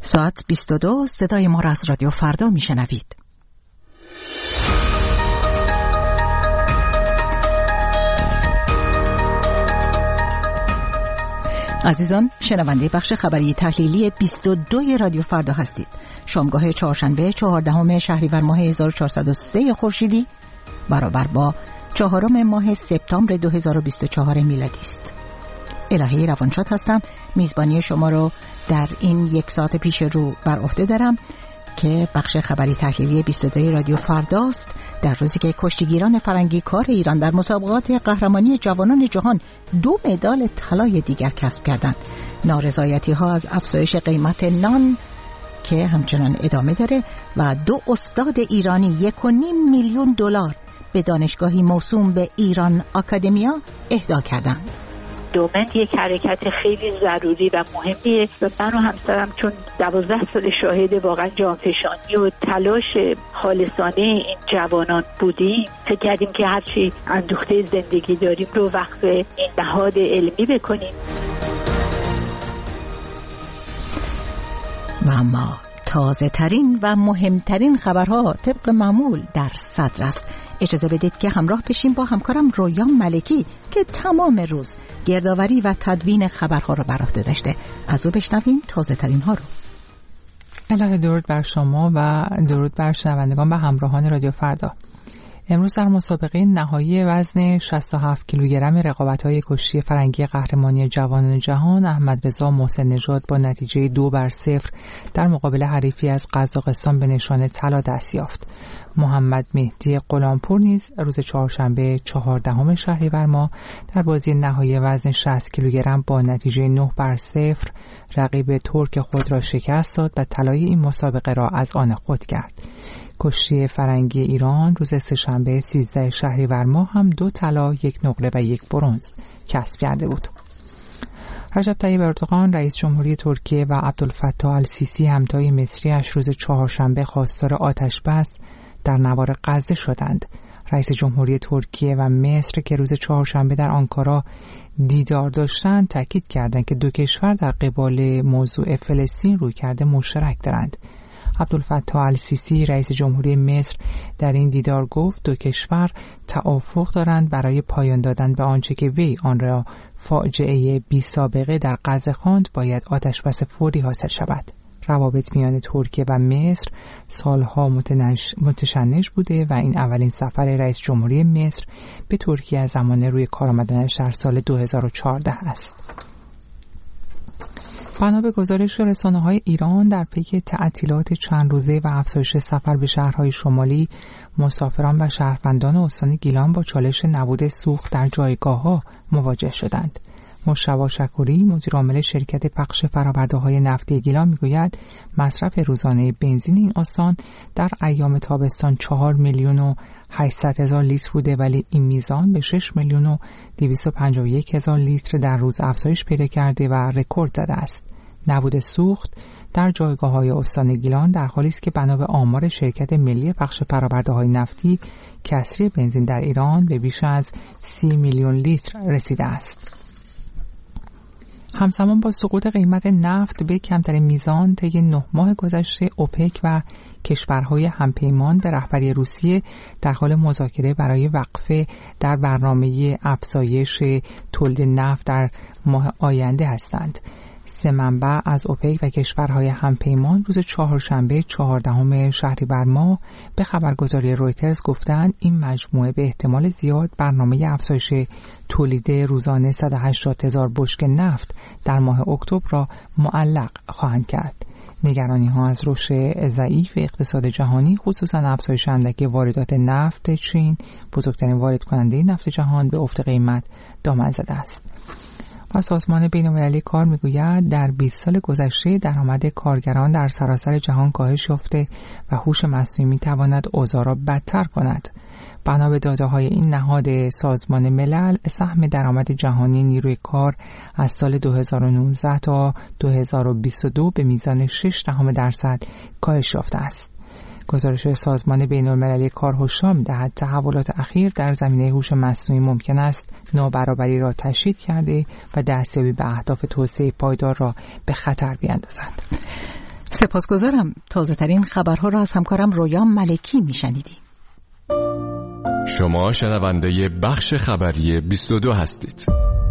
ساعت 22 صدای ما را از رادیو فردا میشنوید. عزیزان، شنونده بخش خبری تحلیلی 22 رادیو فردا هستید. شامگاه چهارشنبه 14 شهریور ماه 1403 خورشیدی برابر با 4 ماه سپتامبر 2024 میلادی است. الهی روانشاد هستم. میزبانی شما رو در این یک ساعت پیش رو بر عهده دارم که بخش خبری تحلیلی 22 رادیو فرداست. در روزی که کشتیگیران فرنگی کار ایران در مسابقات قهرمانی جوانان جهان 2 مدال طلای دیگر کسب کردند. نارضایتی ها از افزایش قیمت نان که همچنان ادامه داره و 2 استاد ایرانی 1.5 میلیون دلار به دانشگاهی موسوم به ایران آکادمیا اهدا کردند. دومند یک حرکت خیلی ضروری و مهمیه و من و همسرم چون 12 سال شاهد واقعا جانفشانی و تلاش خالصانه این جوانان بودیم، فکر کردیم که هرچی اندوخته زندگی داریم رو وقف این نهاد علمی بکنیم. و اما تازه ترین و مهمترین خبرها طبق معمول در صدر است. اجازه بدید که همراه بشیم با همکارم رویا ملکی که تمام روز گردآوری و تدوین خبرها رو بر عهده داشته. از او بشنویم تازه ترین ها رو. الهی درود بر شما و درود بر شنوندگان و همراهان رادیو فردا. امروز در مسابقه نهایی وزن 67 کیلوگرم رقابت‌های کشتی فرنگی قهرمانی جوانان جهان، احمد رضا محسن نژاد با نتیجه 2-0 در مقابل حریفی از قزاقستان به نشان طلا دست یافت. محمد مهدی غلامپور نیز روز چهارشنبه 14 شهریور ماه در بازی نهایی وزن 60 کیلوگرم با نتیجه 9-0 رقیب ترک خود را شکست داد و طلای این مسابقه را از آن خود کرد. کشتی فرنگی ایران روز سه‌شنبه 13 شهریور ماه هم 2 طلا، 1 نقره و 1 برنز کسب کرده بود. رجب طیب اردوغان رئیس جمهوری ترکیه و عبدالفتاح السیسی همتای مصری‌اش روز چهارشنبه خواستار آتش بس در نوار غزه شدند. رئیس جمهوری ترکیه و مصر که روز چهارشنبه در آنکارا دیدار داشتند تاکید کردند که 2 کشور در قبال موضوع فلسطین رویکرد مشترک دارند. عبدالفتاح السیسی رئیس جمهوری مصر در این دیدار گفت 2 کشور توافق دارند برای پایان دادن به آنچه که وی آن را فاجعه بی سابقه در غزه خواند باید آتش بس فوری حاصل شود. روابط میان ترکیه و مصر سالها متشنج بوده و این اولین سفر رئیس جمهوری مصر به ترکیه از زمان روی کار آمدنش در سال 2014 است. بنا به گزارش رسانه‌های ایران در پی تعطیلات چند روزه و افزایش سفر به شهرهای شمالی، مسافران و شهروندان استان گیلان با چالش نبود سوخت در جایگاه‌ها مواجه شدند. مشتبه شکوری مدیر عامل شرکت پخش فرآورده‌های نفتی گیلان میگوید مصرف روزانه بنزین این استان در ایام تابستان 4,800,000 لیتر بوده، ولی این میزان به 6,251,000 لیتر در روز افزایش پیدا کرده و رکورد زده است. نبود سوخت در جایگاه‌های استان گیلان در حالی است که بنا به آمار شرکت ملی پخش فرآورده‌های نفتی کسری بنزین در ایران به بیش از 30 میلیون لیتر رسیده است. همزمان با سقوط قیمت نفت به کمترین میزان طی 9 ماه گذشته، اوپک و کشورهای همپیمان به رهبری روسیه در حال مذاکره برای وقفه در برنامه افزایش تولید نفت در ماه آینده هستند. 3 منبع از اوپک و کشورهای همپیمان روز چهارشنبه 14 شهریور ماه به خبرگزاری رویترز گفتند این مجموعه به احتمال زیاد برنامه افزایش تولید روزانه 180,000 بشکه نفت در ماه اکتبر را معلق خواهند کرد. نگرانی‌ها از رشد ضعیف اقتصاد جهانی، خصوصا افزایش اندک واردات نفت چین، بزرگترین وارد کننده نفت جهان، به افت قیمت دامن زده است. و سازمان بین‌المللی کار میگوید در 20 سال گذشته درآمد کارگران در سراسر جهان کاهش یافته و هوش مصنوعی میتواند اوضاع را بدتر کند. بنا به داده‌های این نهاد سازمان ملل، سهم درآمد جهانی نیروی کار از سال 2019 تا 2022 به میزان 6% کاهش یافته است. گزارش سازمان بین‌المللی کار هشدار می‌دهد تحولات اخیر در زمینه هوش مصنوعی ممکن است نابرابری را تشدید کرده و دستیابی به اهداف توسعه پایدار را به خطر بیاندازد. سپاسگزارم. تازه ترین خبرها را از همکارم رویا ملکی میشنیدیم. شما شنونده بخش خبری 22 هستید.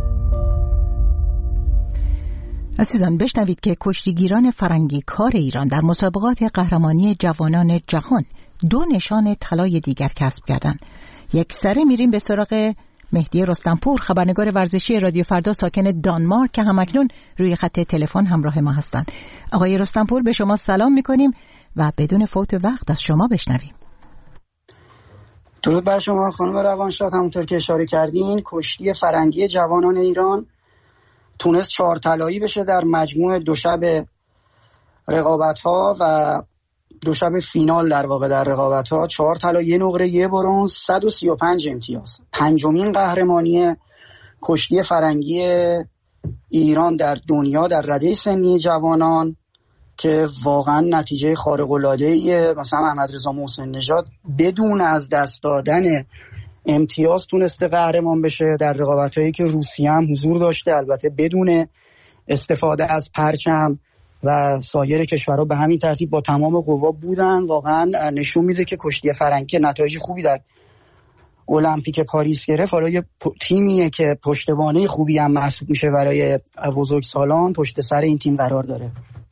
عزیزان بشنوید که کشتیگیران فرنگی کار ایران در مسابقات قهرمانی جوانان جهان 2 نشان طلای دیگر کسب کردند. یک سره میریم به سراغ مهدی رستمپور، خبرنگار ورزشی رادیو فردا ساکن دانمارک که همکنون روی خط تلفن همراه ما هستند. آقای رستمپور به شما سلام میکنیم و بدون فوت وقت از شما بشنویم. درود بر شما خانم روانشاد. همونطور که اشاره کردین کشتی فرنگی جوانان ایران تونست 4 طلایی بشه در مجموع 2 شب رقابت‌ها و 2 شب فینال در واقع در رقابت‌ها. 4 طلا، 1 نقره، 1 برنز، 135 امتیاز. 5مین قهرمانی کشتی فرنگی ایران در دنیا در رده سنی جوانان که واقعا نتیجه خارق‌العاده‌ایه. مثلا احمد رضا محسن نژاد بدون از دست دادن امتیاز تونسته قهرمان بشه در رقابت‌هایی که روسیه هم حضور داشته، البته بدون استفاده از پرچم، و سایر کشورها به همین ترتیب با تمام قوا بودن. واقعا نشون میده که کشتی فرنگی نتایج خوبی در المپیک پاریس گرفت. حالا یه تیمیه که پشتوانه خوبی هم محسوب میشه برای بزرگسالان، پشت سر این تیم قرار داره.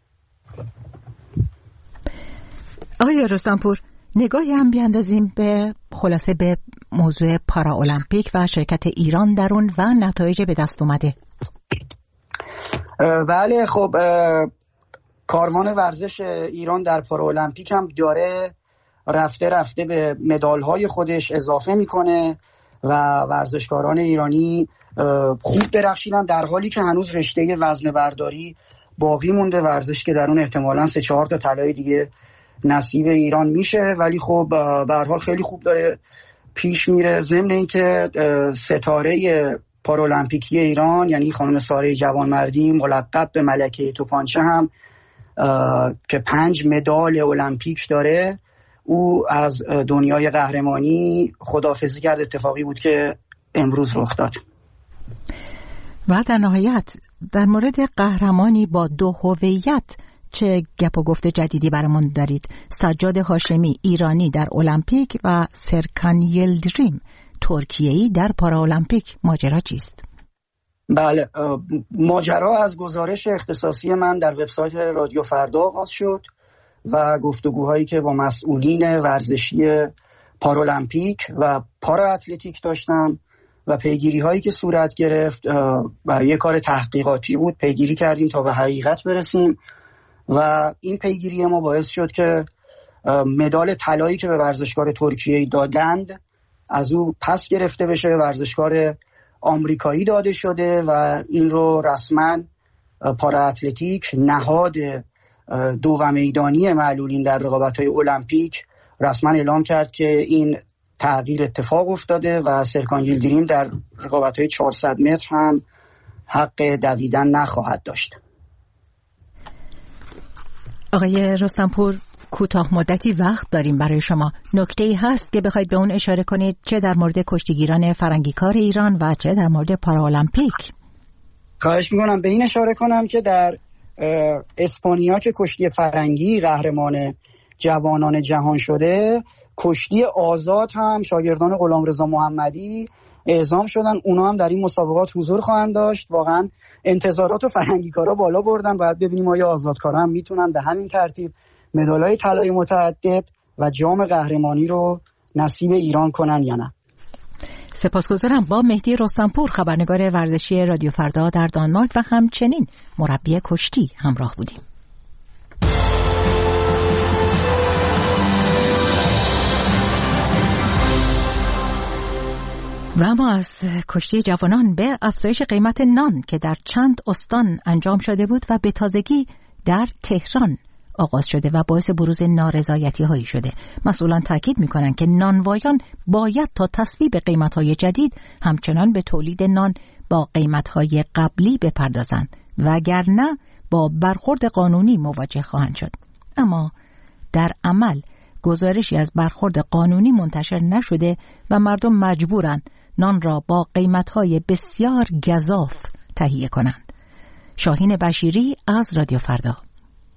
آقای رستمپور، نگاهی هم بیاندازیم به خلاصه به موضوع پارالمپیک و شرکت ایران در اون و نتایج به دست اومده. بله، خب کاروان ورزش ایران در پارالمپیک هم داره رفته به مدال‌های خودش اضافه میکنه و ورزشکاران ایرانی خوب درخشیدن، در حالی که هنوز رشته وزنه برداری باقی مونده، ورزش که در اون احتمالاً 3-4 تا طلای دیگه نصیب ایران میشه. ولی خب به هر حال خیلی خوب داره پیش میره. ضمن اینکه ستاره پارالمپیکی ایران یعنی خانم ساره جوانمردی ملقب به ملکه توپانچه هم که 5 مدال المپیک داره، او از دنیای قهرمانی خداحافظی کرد. اتفاقی بود که امروز رخ داد. و در نهایت در مورد قهرمانی با 2 هویت چه گپ و گفت جدیدی برامون دارید؟ سجاد هاشمی ایرانی در المپیک و سرکان یلدریم ترکیه‌ای در پارالمپیک، ماجرا چیست؟ بله، ماجرا از گزارش اختصاصی من در وبسایت رادیو فردا آغاز شد و گفتگوهایی که با مسئولین ورزشی پارالمپیک و پارا اتلتیک داشتم و پیگیری هایی که صورت گرفت و یک کار تحقیقاتی بود. پیگیری کردیم تا به حقیقت برسیم و این پیگیری ما باعث شد که مدال طلایی که به ورزشکار ترکیه‌ای دادند از او پس گرفته بشه، ورزشکار آمریکایی داده شده و این رو رسما پارا اتلتیک، نهاد 2 میدانی معلولین در رقابت‌های المپیک، رسما اعلام کرد که این تغییر اتفاق افتاده و سرکان یلدریم در رقابت‌های 400 متر هم حق دویدن نخواهد داشت. آقای رستمپور، کوتاه مدتی وقت داریم برای شما. نکته‌ای هست که بخواید به اون اشاره کنید، چه در مورد کشتیگیران فرنگی کار ایران و چه در مورد پارالمپیک؟ خواهش می‌کنم به این اشاره کنم که در اسپانیا که کشتی فرنگی قهرمان جوانان جهان شده، کشتی آزاد هم شاگردان غلامرضا محمدی اعزام شدن، اونا هم در این مسابقات حضور خواهند داشت. واقعا انتظارات و فرنگیکارا بالا بردن. باید ببینیم آیا آزادکارا هم میتونن به همین ترتیب مدال‌های طلایی متعدد و جام قهرمانی رو نصیب ایران کنن یا نه. سپاسگزارم. با مهدی رستمپور، خبرنگار ورزشی رادیو فردا در دانمارک و همچنین مربی کشتی همراه بودیم. و اما از کشتی جوانان به افزایش قیمت نان که در چند استان انجام شده بود و به تازگی در تهران آغاز شده و باعث بروز نارضایتی هایی شده. مسئولان تاکید میکنن که نانوایان باید تا تصویب قیمت های جدید همچنان به تولید نان با قیمت های قبلی بپردازند، وگرنه با برخورد قانونی مواجه خواهند شد. اما در عمل گزارشی از برخورد قانونی منتشر نشده و مردم مجبورند نان را با قیمت‌های بسیار گزاف تهیه کنند. شاهین بشیری از رادیو فردا.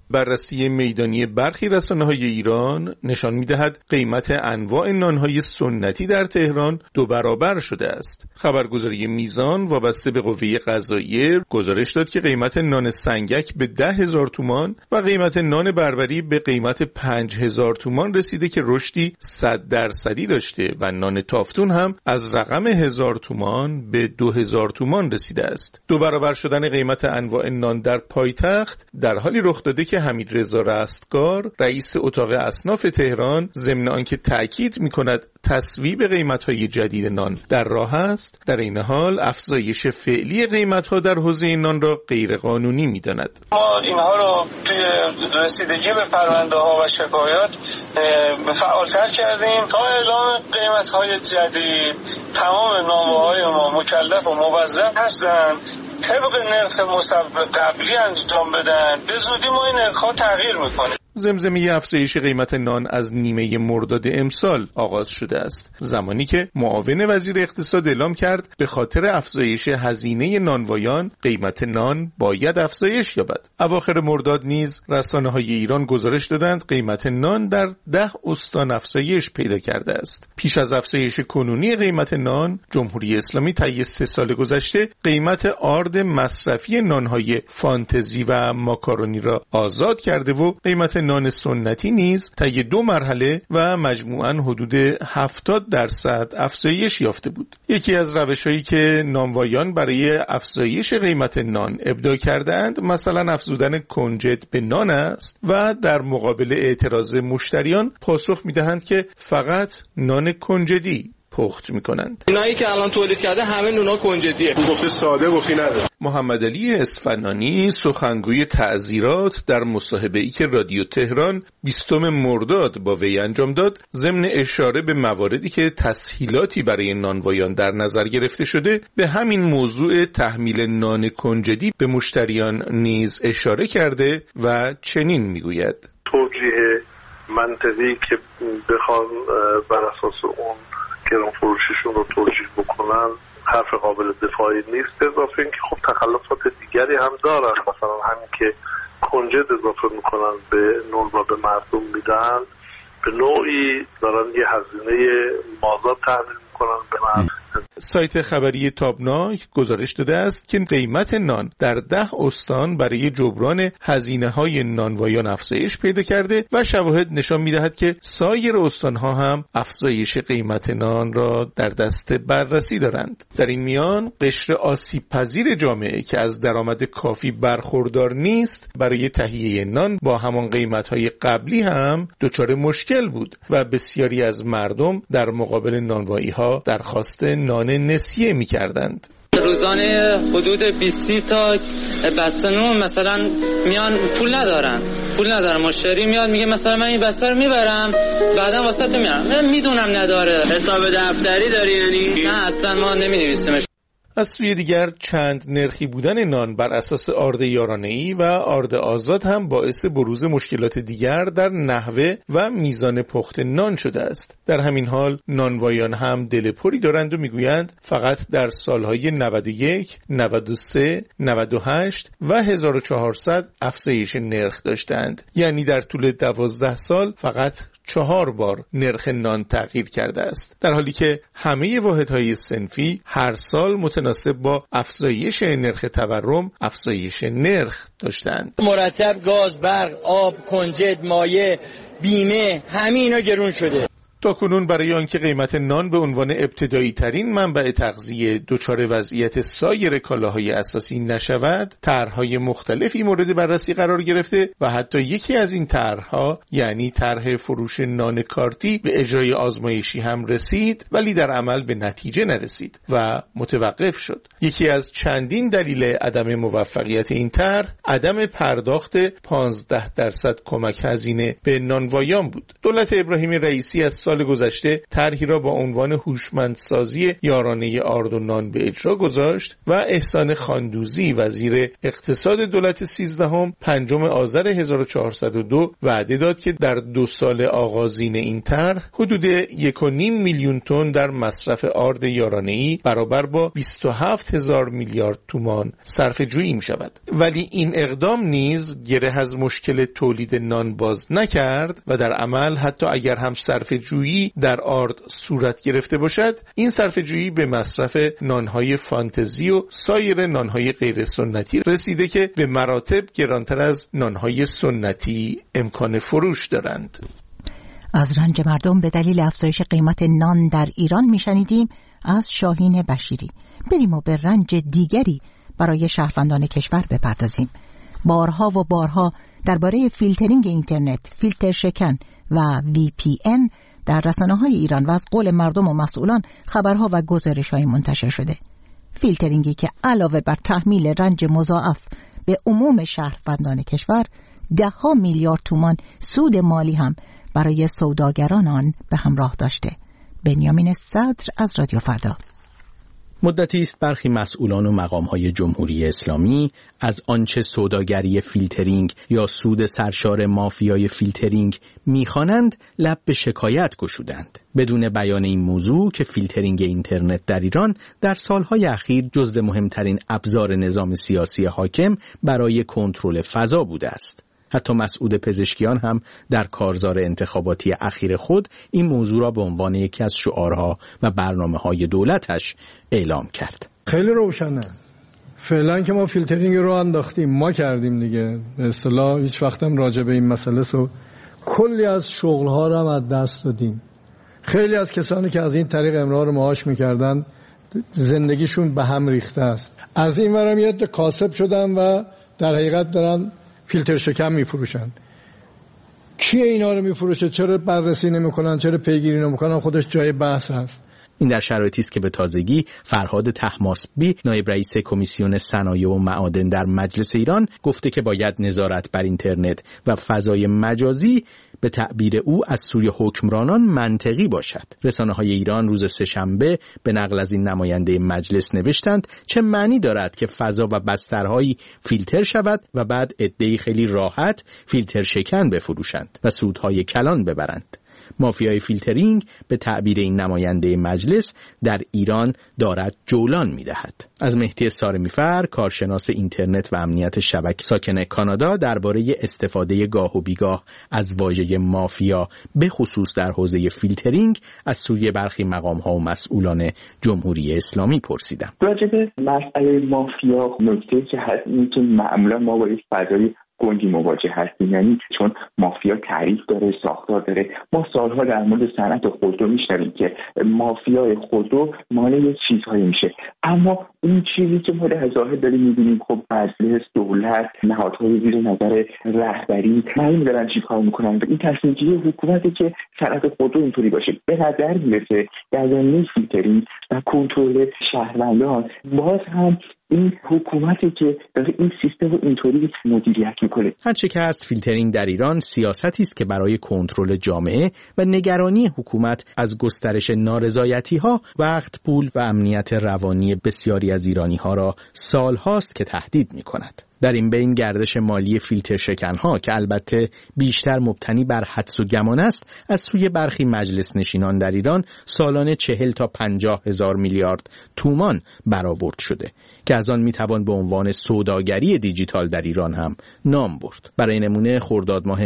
بررسی میدانی برخی رسانه‌های ایران نشان می‌دهد قیمت انواع نان‌های سنتی در تهران 2 برابر شده است. خبرگزاری میزان وابسته به قوه قضاییه گزارش داد که قیمت نان سنگک به 10,000 تومان و قیمت نان بربری به قیمت 5,000 تومان رسیده که رشدی 100% داشته و نان تافتون هم از رقم 1,000 تومان به 2,000 تومان رسیده است. 2 برابر شدن قیمت انواع نان در پایتخت در حالی رخ داده که حمیدرضا رستگار رئیس اتاق اصناف تهران ضمن آنکه تاکید می‌کند تصویب قیمت‌های جدید نان در راه است، در این حال افزایش فعلی قیمت‌ها در حوزه نان را غیرقانونی می‌داند. ما اینها رو توی رسیدگی به پرونده‌ها و شکایات فعال‌تر کردیم تا اعلام قیمت‌های جدید. تمام نامه‌های ما مکلف و موظف هستند طبق نرخ مسبق قبلی انجام بدن. به زودی ما این نرخ‌ها تغییر می‌کنیم. زمزمه افزایش قیمت نان از نیمه مرداد امسال آغاز شده است، زمانی که معاون وزیر اقتصاد اعلام کرد به خاطر افزایش هزینه نانوایان قیمت نان باید افزایش یابد. اواخر مرداد نیز رسانه‌های ایران گزارش دادند قیمت نان در 10 استان افزایش پیدا کرده است. پیش از افزایش کنونی قیمت نان، جمهوری اسلامی طی 3 سال گذشته قیمت آرد مصرفی نان‌های فانتزی و ماکارونی را آزاد کرده و قیمت نان سنتی نیز طی 2 مرحله و مجموعاً حدود 70% افزایش یافته بود. یکی از روش‌هایی که نانوایان برای افزایش قیمت نان ابداع کردند مثلا افزودن کنجد به نان است و در مقابل اعتراض مشتریان پاسخ می‌دهند که فقط نان کنجدی پخت میکنند. اینایی که الان تولید کرده همه نونا کنجدیه. گفته ساده گفتی نداره. محمد علی اصفهانی سخنگوی تعزیرات در مصاحبه‌ای که رادیو تهران 20 مرداد با وی انجام داد، ضمن اشاره به مواردی که تسهیلاتی برای نانوایان در نظر گرفته شده، به همین موضوع تحمیل نان کنجدی به مشتریان نیز اشاره کرده و چنین میگوید: توجیه منطقی که بخوان بر اساس اون گران فروشیشون رو توجیه بکنن حرف قابل دفاعی نیست. اضافه این که خب تخلفات دیگری هم دارن، مثلا همین که کنجد اضافه میکنن به نون و به مردم میدن، به نوعی دارن یه هزینه مازاد تحمیل میکنن به مردم. سایت خبری تابناک گزارش داده است که قیمت نان در 10 استان برای جبران هزینه‌های نانوایان افزایش پیدا کرده و شواهد نشان می‌دهد که سایر استان‌ها هم افزایش قیمت نان را در دست بررسی دارند. در این میان قشر آسیب‌پذیر جامعه که از درآمد کافی برخوردار نیست برای تهیه نان با همان قیمت‌های قبلی هم دچار مشکل بود و بسیاری از مردم در مقابل نانوایی‌ها درخواست نان نسیه می‌کردند. روزانه حدود 20 تا بسته نون مثلا میان پول ندارن مشتری میاد میگه مثلا من این بسته رو میبرم بعدا واسه تو میارم. من میدونم نداره. حساب دفتری داری یعنی؟ نه اصلا ما نمی‌نویسیمش. از سوی دیگر چند نرخی بودن نان بر اساس آرد یارانه‌ای و آرد آزاد هم باعث بروز مشکلات دیگر در نحوه و میزان پخت نان شده است. در همین حال نانوایان هم دلپری دارند و میگویند فقط در سالهای 91, 93, 98 و 1400 افزایش نرخ داشتند. یعنی در طول 12 سال فقط 4 بار نرخ نان تغییر کرده است، در حالی که همه واحدهای صنفی هر سال متناسب با افزایش نرخ تورم افزایش نرخ داشتند. مرتب گاز، برق، آب، کنجد، مایع، بیمه، همه اینا گرون شده. تاکنون برای آنکه قیمت نان به عنوان ابتدایی ترین منبع تغذیه دچار وضعیت سایر کالاهای اساسی نشود، طرح‌های مختلفی مورد بررسی قرار گرفته و حتی یکی از این طرح‌ها یعنی طرح فروش نان کارتی به اجرای آزمایشی هم رسید، ولی در عمل به نتیجه نرسید و متوقف شد. یکی از چندین دلیل عدم موفقیت این طرح عدم پرداخت 15% کمک هزینه به نانوایان بود. دولت ابراهیم رئیسی از سال گذشته طرحی را با عنوان هوشمندسازی یارانه آرد و نان به اجرا گذاشت و احسان خاندوزی وزیر اقتصاد دولت 13 5 آذر 1402 وعده داد که در 2 سال آغازین این طرح حدود 1.5 میلیون تن در مصرف آرد یارانه‌ای برابر با 27,000 میلیارد تومان صرفه جویی می شود. ولی این اقدام نیز گره از مشکل تولید نان باز نکرد و در عمل حتی اگر هم صرفه جویی در آرد صورت گرفته باشد، این صرفه جویی به مصرف نانهای فانتزی و سایر نانهای غیر سنتی رسیده که به مراتب گرانتر از نانهای سنتی امکان فروش دارند. از رنج مردم به دلیل افزایش قیمت نان در ایران میشنیدیم از شاهین بشیری. بریم و به رنج دیگری برای شهروندان کشور بپردازیم. بارها و بارها درباره فیلترینگ اینترنت، فیلتر شکن و VPN در رسانه‌های ایران و از قول مردم و مسئولان خبرها و گزارش‌های منتشر شده. فیلترینگی که علاوه بر تحمیل رنج مضاعف به عموم شهروندان کشور 10 میلیارد تومان سود مالی هم برای سوداگران آن به همراه داشته. بنیامین صدر از رادیو فردا. مدتی است برخی مسئولان و مقام‌های جمهوری اسلامی از آنچه سوداگری فیلترینگ یا سود سرشار مافیای فیلترینگ می‌خوانند لب به شکایت گشودند، بدون بیان این موضوع که فیلترینگ اینترنت در ایران در سالهای اخیر جزو مهمترین ابزار نظام سیاسی حاکم برای کنترل فضا بوده است. حتی مسعود پزشکیان هم در کارزار انتخاباتی اخیر خود این موضوع را به عنوان یکی از شعارها و برنامه‌های دولتش اعلام کرد. خیلی روشنه. فعلا که ما فیلترینگ رو انداختیم، ما کردیم دیگه. به اصطلاح هیچ وقتم راجع به این مسئله کلی از شغل‌ها رو هم از دست دادیم. خیلی از کسانی که از این طریق امرار معاش می‌کردن زندگیشون به هم ریخته است. از این ورم یه عده کاسب شدن و در حقیقت دارن فیلتر شکن میفروشن. کی اینا رو میفروشه؟ چرا بررسی نمیکنن؟ چرا پیگیری نمیکنن؟ خودش جای بحث هست. این در شرایطی است که به تازگی فرهاد طهماسبی نایب رئیس کمیسیون صنایع و معادن در مجلس ایران گفته که باید نظارت بر اینترنت و فضای مجازی به تعبیر او از سوی حکمرانان منطقی باشد. رسانه‌های ایران روز سه‌شنبه به نقل از این نماینده مجلس نوشتند چه معنی دارد که فضا و بسترهایی فیلتر شود و بعد عده‌ای خیلی راحت فیلتر شکن بفروشند و سودهای کلان ببرند. مافیای فیلترینگ به تعبیر این نماینده مجلس در ایران دارد جولان می‌دهد. از مهدی سارمیفر، کارشناس اینترنت و امنیت شبکه ساکن کانادا، درباره استفاده گاه و بیگاه از واژه مافیا به خصوص در حوزه فیلترینگ از سوی برخی مقام‌ها و مسئولان جمهوری اسلامی پرسیدم. راجع به مسئله مافیا نکته که هست این که معمولا ما با یک فضای گنگی مواجه هستیم، یعنی چون مافیا تعریف داره، ساختار داره. ما سالها در مورد صنعت خودرو میشنویم که مافیای خودرو مال یه چیزهایی میشه، اما این چیزی که ما در ظاهر داریم میبینیم خب مجلس، دولت، نهادهای زیر نظر رهبری معلوم دارن چی کار میکنن. این تصمیم گیری حکومته که صنعت خودرو اینطوری باشه. به نظر میرسه در زمینه فیلترینگ و کنترل شهروندان باز هم این حکومتی که داره این سیستم رو اینطوری مدیریت میکنه. هرچه که هست، فیلترینگ در ایران سیاستی است که برای کنترل جامعه و نگرانی حکومت از گسترش نارضایتی‌ها وقت، پول و امنیت روانی بسیاری از ایرانی‌ها را سال‌هاست که تهدید می‌کند. در این بین گردش مالی فیلتر شکن‌ها که البته بیشتر مبتنی بر حدس و گمان است، از سوی برخی مجلس نشینان در ایران سالانه 40 تا 50 هزار میلیارد تومان برآورد شده که از آن میتوان به عنوان سوداگری دیجیتال در ایران هم نام برد. برای نمونه خرداد ماه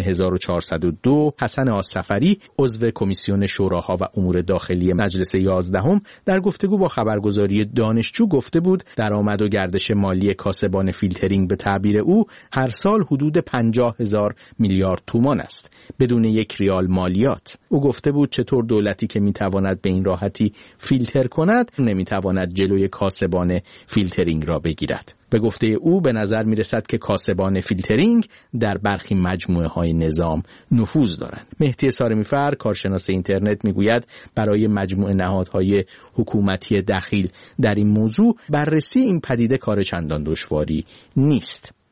1402 حسن آصفری عضو کمیسیون شوراها و امور داخلی مجلس 11 در گفتگو با خبرگزاری دانشجو گفته بود درآمد و گردش مالی کاسبان فیلترینگ به تعبیر او هر سال حدود 50 هزار میلیارد تومان است بدون 1 ریال مالیات. او گفته بود چطور دولتی که میتواند به این راحتی فیلتر کند نمیتواند جلوی کاسبان فیلترینگ را بگیرد. به گفته او به نظر می رسد که کاسبان فیلترینگ در برخی مجموعه های نظام نفوذ دارند. مهدی سارمیفر، کارشناس اینترنت، می گوید برای مجموعه نهادهای حکومتی دخیل در این موضوع بررسی این پدیده کار چندان دشواری نیست.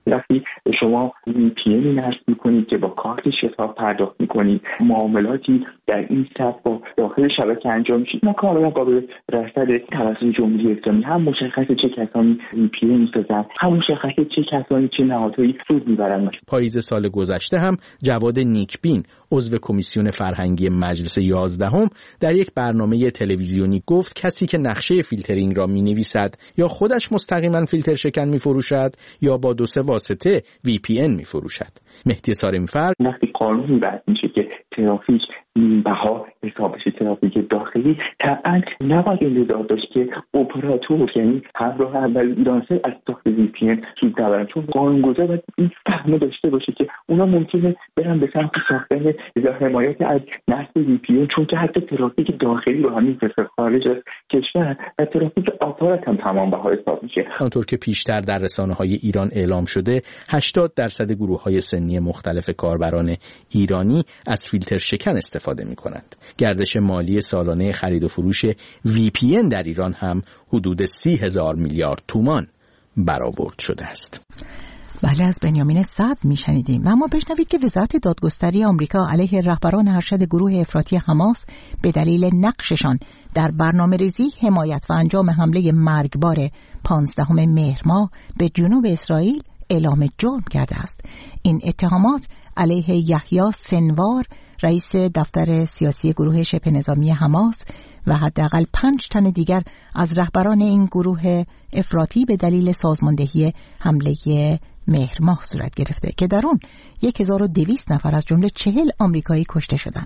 وقتی شما VPN نصب میکنید که با کارت شفاف پرداخت میکنید، معاملاتی در این سطح با داخل شبکه انجام میشه، ما کاملا قابل رصد توسط جمهوری اسلامی هم مشخصه چه کسانی VPN میسازن، هم مشخصه چه کسانی چه نهادهایی سود میبرن. پاییز سال گذشته هم جواد نیکبین عضو کمیسیون فرهنگی مجلس 11 در یک برنامه تلویزیونی گفت کسی که نقشه فیلترینگ را می‌نویسد یا خودش مستقیما فیلتر شکن می‌فروشد یا با 2-3 واسطه VPN می‌فروشد. مهدی سارمی‌فر وقتی قانونی وضع میشه که ترافیک بها حساب بشه، ترافیک داخلی، طبعا نباید انتظار داشت که اپراتور یعنی همراه اول دانسر از ساخت VPN سود ببرن، چون قانونگذار باید این فهم داشته باشه که اونا ممکنه برن به سمت ساختن حمایت از نصب VPN، چون که حتی ترافیک داخلی رو همین فرق خارج از کشور و ترافیک آپارات هم تمام بها حساب میشه. همونطور که پیشتر در رسانه‌های ایران اعلام شده 80% گروه‌های سنی مختلف کاربران ایرانی از فیلتر شکن استفاده می‌کنند. گردش مالی سالانه خرید و فروش VPN در ایران هم حدود 30,000 میلیارد تومان برآورد شده است. بله، از بنیامین صبر میشنیدیم. و اما بشنوید که وزارت دادگستری آمریکا علیه رهبران ارشد گروه افراطی حماس به دلیل نقششان در برنامه‌ریزی، حمایت و انجام حمله مرگبار 15 مهر ماه به جنوب اسرائیل اعلام جرم کرده است. این اتهامات علیه یحیی سنوار، رئیس دفتر سیاسی گروه شبه نظامی حماس و حداقل 5 تن دیگر از رهبران این گروه افراطی به دلیل سازماندهی حمله مهر ماه صورت گرفته که در اون 1200 نفر از جمله 40 آمریکایی کشته شدند.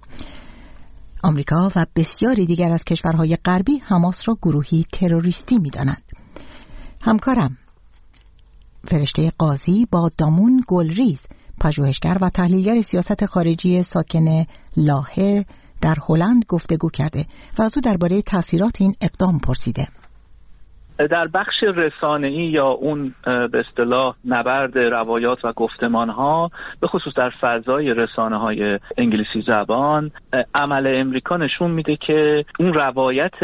آمریکا و بسیاری دیگر از کشورهای غربی حماس را گروهی تروریستی می‌دانند. همکارم فرشته قاضی با دامون گلریز، پژوهشگر و تحلیلگر سیاست خارجی ساکن لاهه در هلند گفتگو کرده و از او درباره تأثیرات این اقدام پرسیده. در بخش رسانه‌ای یا اون به اصطلاح نبرد روایات و گفتمان‌ها، به خصوص در فضای رسانه‌های انگلیسی زبان، عمل امریکا نشون میده که اون روایت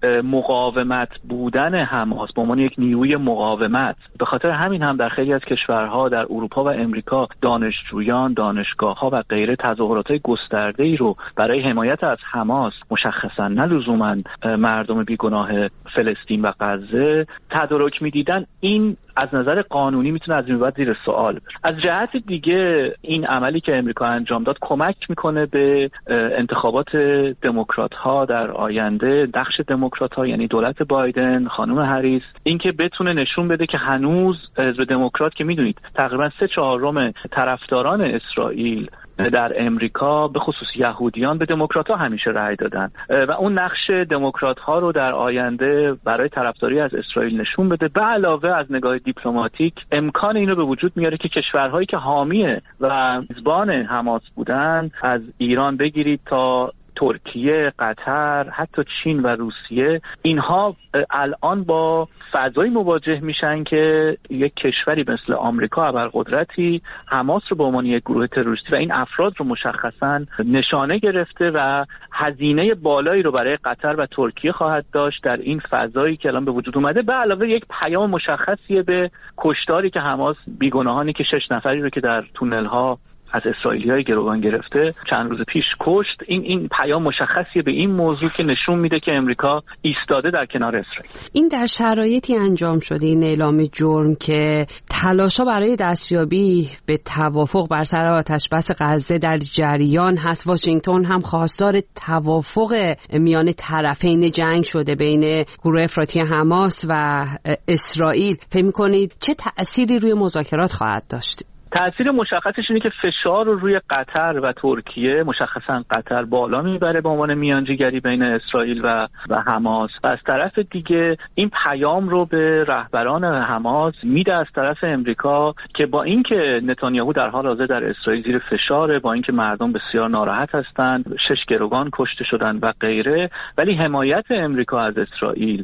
مقاومت بودن حماس به عنوان یک نیروی مقاومت، به خاطر همین هم در خیلی از کشورها در اروپا و امریکا دانشجویان، دانشگاه‌ها و غیره تظاهرات‌های گسترده‌ای رو برای حمایت از حماس، مشخصاً نه لزوماً مردم بیگناه فلسطین و غزه، تدارک میدیدن. این از نظر قانونی میتونه از این بعد زیر سوال بره. از جهت دیگه این عملی که امریکا انجام داد کمک میکنه به انتخابات دموکرات ها در آینده، نقش دموکرات ها یعنی دولت بایدن، خانم هریس، اینکه بتونه نشون بده که هنوز حزب دموکرات که میدونید تقریبا 3/4 طرفداران اسرائیل در امریکا به خصوص یهودیان به دموکرات‌ها همیشه رأی دادن و اون نقش دموکرات‌ها رو در آینده برای طرفداری از اسرائیل نشون بده. به علاوه از نگاه دیپلماتیک امکان اینو به وجود میاره که کشورهایی که حامی و میزبان حماس بودن، از ایران بگیرید تا ترکیه، قطر، حتی چین و روسیه، اینها الان با فضایی مواجه میشن که یک کشوری مثل آمریکا ابرقدرتی حماس رو به عنوان یک گروه تروریستی و این افراد رو مشخصاً نشانه گرفته و هزینه بالایی رو برای قطر و ترکیه خواهد داشت در این فضایی که الان به وجود اومده. به علاوه یک پیام مشخصیه به کشتاری که حماس بیگناهانی که 6 نفری رو که در تونل ها از اسرائیلی‌های گروگان گرفته چند روز پیش کشت. این پیام مشخصیه به این موضوع که نشون میده که امریکا ایستاده در کنار اسرائیل. این در شرایطی انجام شده، این اعلام جرم، که تلاش‌ها برای دستیابی به توافق بر سر آتش‌بس غزه در جریان هست. واشنگتن هم خواستار توافق میان طرفین جنگ شده بین گروه افراطی حماس و اسرائیل. فکر می‌کنید چه تأثیری روی مذاکرات خواهد داشت؟ تأثیر مشخصش اینه که فشار رو روی قطر و ترکیه، مشخصا قطر، بالا میبره به عنوان میانجیگری بین اسرائیل و حماس و از طرف دیگه این پیام رو به رهبران حماس میده از طرف امریکا که با اینکه نتانیاهو در حال حاضر در اسرائیل زیر فشاره، با اینکه مردم بسیار ناراحت هستند، 6 گروگان کشته شدن و غیره، ولی حمایت امریکا از اسرائیل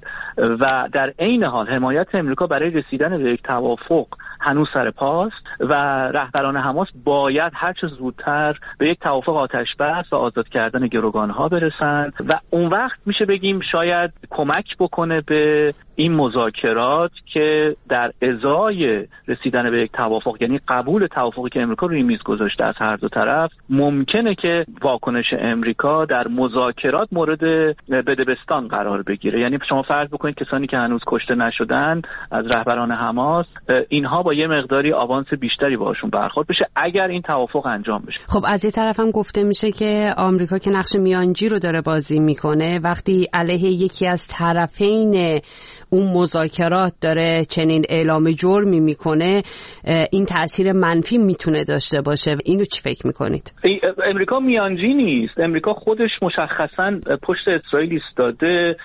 و در عین حال حمایت امریکا برای رسیدن به یک توافق هنوز سر پاست و رهبران حماس باید هر چه زودتر به یک توافق آتش‌بس و آزاد کردن گروگان‌ها برسند و اون وقت میشه بگیم شاید کمک بکنه به این مذاکرات که در ازای رسیدن به یک توافق، یعنی قبول توافقی که امریکا روی میز گذاشته از هر دو طرف، ممکنه که واکنش امریکا در مذاکرات مورد بدبستان قرار بگیره. یعنی شما فرض بکنید کسانی که هنوز کشته نشدن از رهبران حماس، اینها با یه مقداری آوانس بیشتری باشون برخورد بشه اگر این توافق انجام بشه. خب از این طرف هم گفته میشه که آمریکا که نقش میانجی رو داره بازی میکنه، وقتی علیه یکی از طرفین اون مذاکرات داره چنین اعلام جرمی میکنه، این تأثیر منفی میتونه داشته باشه. اینو چی فکر میکنید؟ امریکا میانجی نیست. امریکا خودش مشخصاً پشت اسرائیل ایستاده.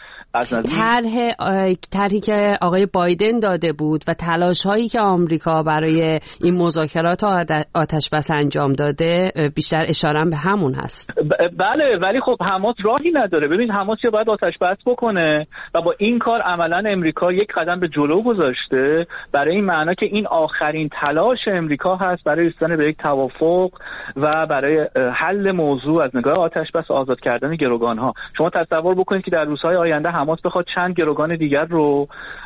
طرحی که آقای بایدن داده بود و تلاش هایی که آمریکا برای این مذاکرات آتش بس انجام داده بیشتر اشاره به همون هست. بله، ولی خب حماس راهی نداره. ببین حماس یا باید آتش بس بکنه و با این کار عملا امریکا یک قدم به جلو گذاشته، برای این معنا که این آخرین تلاش امریکا هست برای رسیدن به یک توافق و برای حل موضوع از نگاه آتش بس، آزاد کردن گروگان ها. شما تصور بکنید که در روزهای آینده حماس بخواد چند گروگان دیگر رو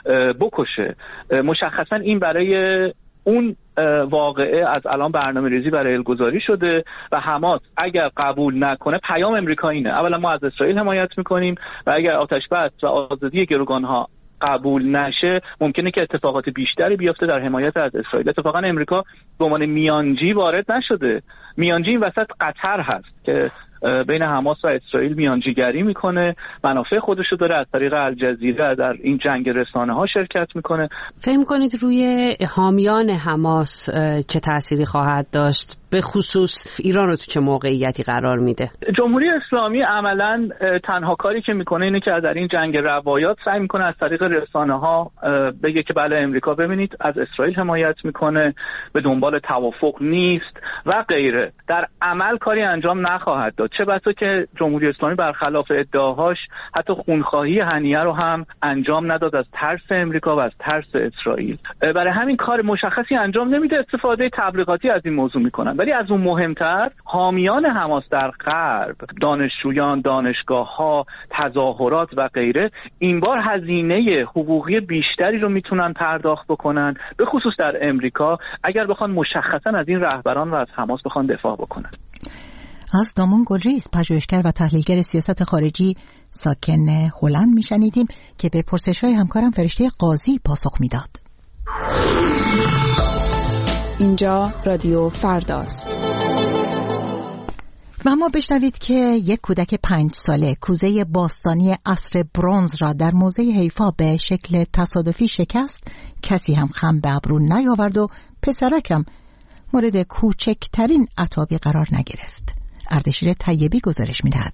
بکشه. مشخصا این برای اون واقعه از الان برنامه‌ریزی برای الگذاری شده و حماس اگر قبول نکنه، پیام امریکا اینه: اولا ما از اسرائیل حمایت میکنیم و اگر آتش بس و آزادی گروگان‌ها قبول نشه، ممکنه که اتفاقات بیشتری بیفته در حمایت از اسرائیل. اتفاقا امریکا به عنوان میانجی وارد نشده. میانجی این وسط قطر هست که بین حماس و اسرائیل میانجیگری میکنه، منافع خودش رو داره، از طریق الجزیره در این جنگ رسانه ها شرکت میکنه. فهم کنید روی حامیان حماس چه تأثیری خواهد داشت؟ به خصوص ایران رو تو چه موقعیتی قرار میده؟ جمهوری اسلامی عملاً تنها کاری که میکنه اینه که در این جنگ روایات سعی میکنه از طریق رسانه ها بگه که بله امریکا ببینید از اسرائیل حمایت میکنه، به دنبال توافق نیست و غیره. در عمل کاری انجام نخواهد داد، چه بسا که جمهوری اسلامی برخلاف ادعاهاش حتی خونخواهی هنیه رو هم انجام نداد از ترس امریکا و از ترس اسرائیل. برای همین کار مشخصی انجام نمیده، استفاده تبلیغاتی از این موضوع میکنن. ولی از اون مهمتر حامیان حماس در غرب، دانشجویان، دانشگاه‌ها، تظاهرات و غیره، این بار هزینه حقوقی بیشتری رو میتونن پرداخت بکنن، به خصوص در امریکا، اگر بخوان مشخصا از این رهبران و از حماس بخوان دفاع بکنن. از دامون گلریز، پژوهشگر و تحلیلگر سیاست خارجی ساکن هلند میشنیدیم که به پرسش‌های همکارم فرشته قاضی پاسخ میداد. اینجا رادیو فرداست. و ما بشنوید که یک کودک 5 ساله کوزه باستانی عصر برنز را در موزه حیفا به شکل تصادفی شکست، کسی هم خم به ابرو نیاورد و پسرکم مورد کوچکترین عطابی قرار نگرفت. اردشیر طیبی گزارش می‌دهد.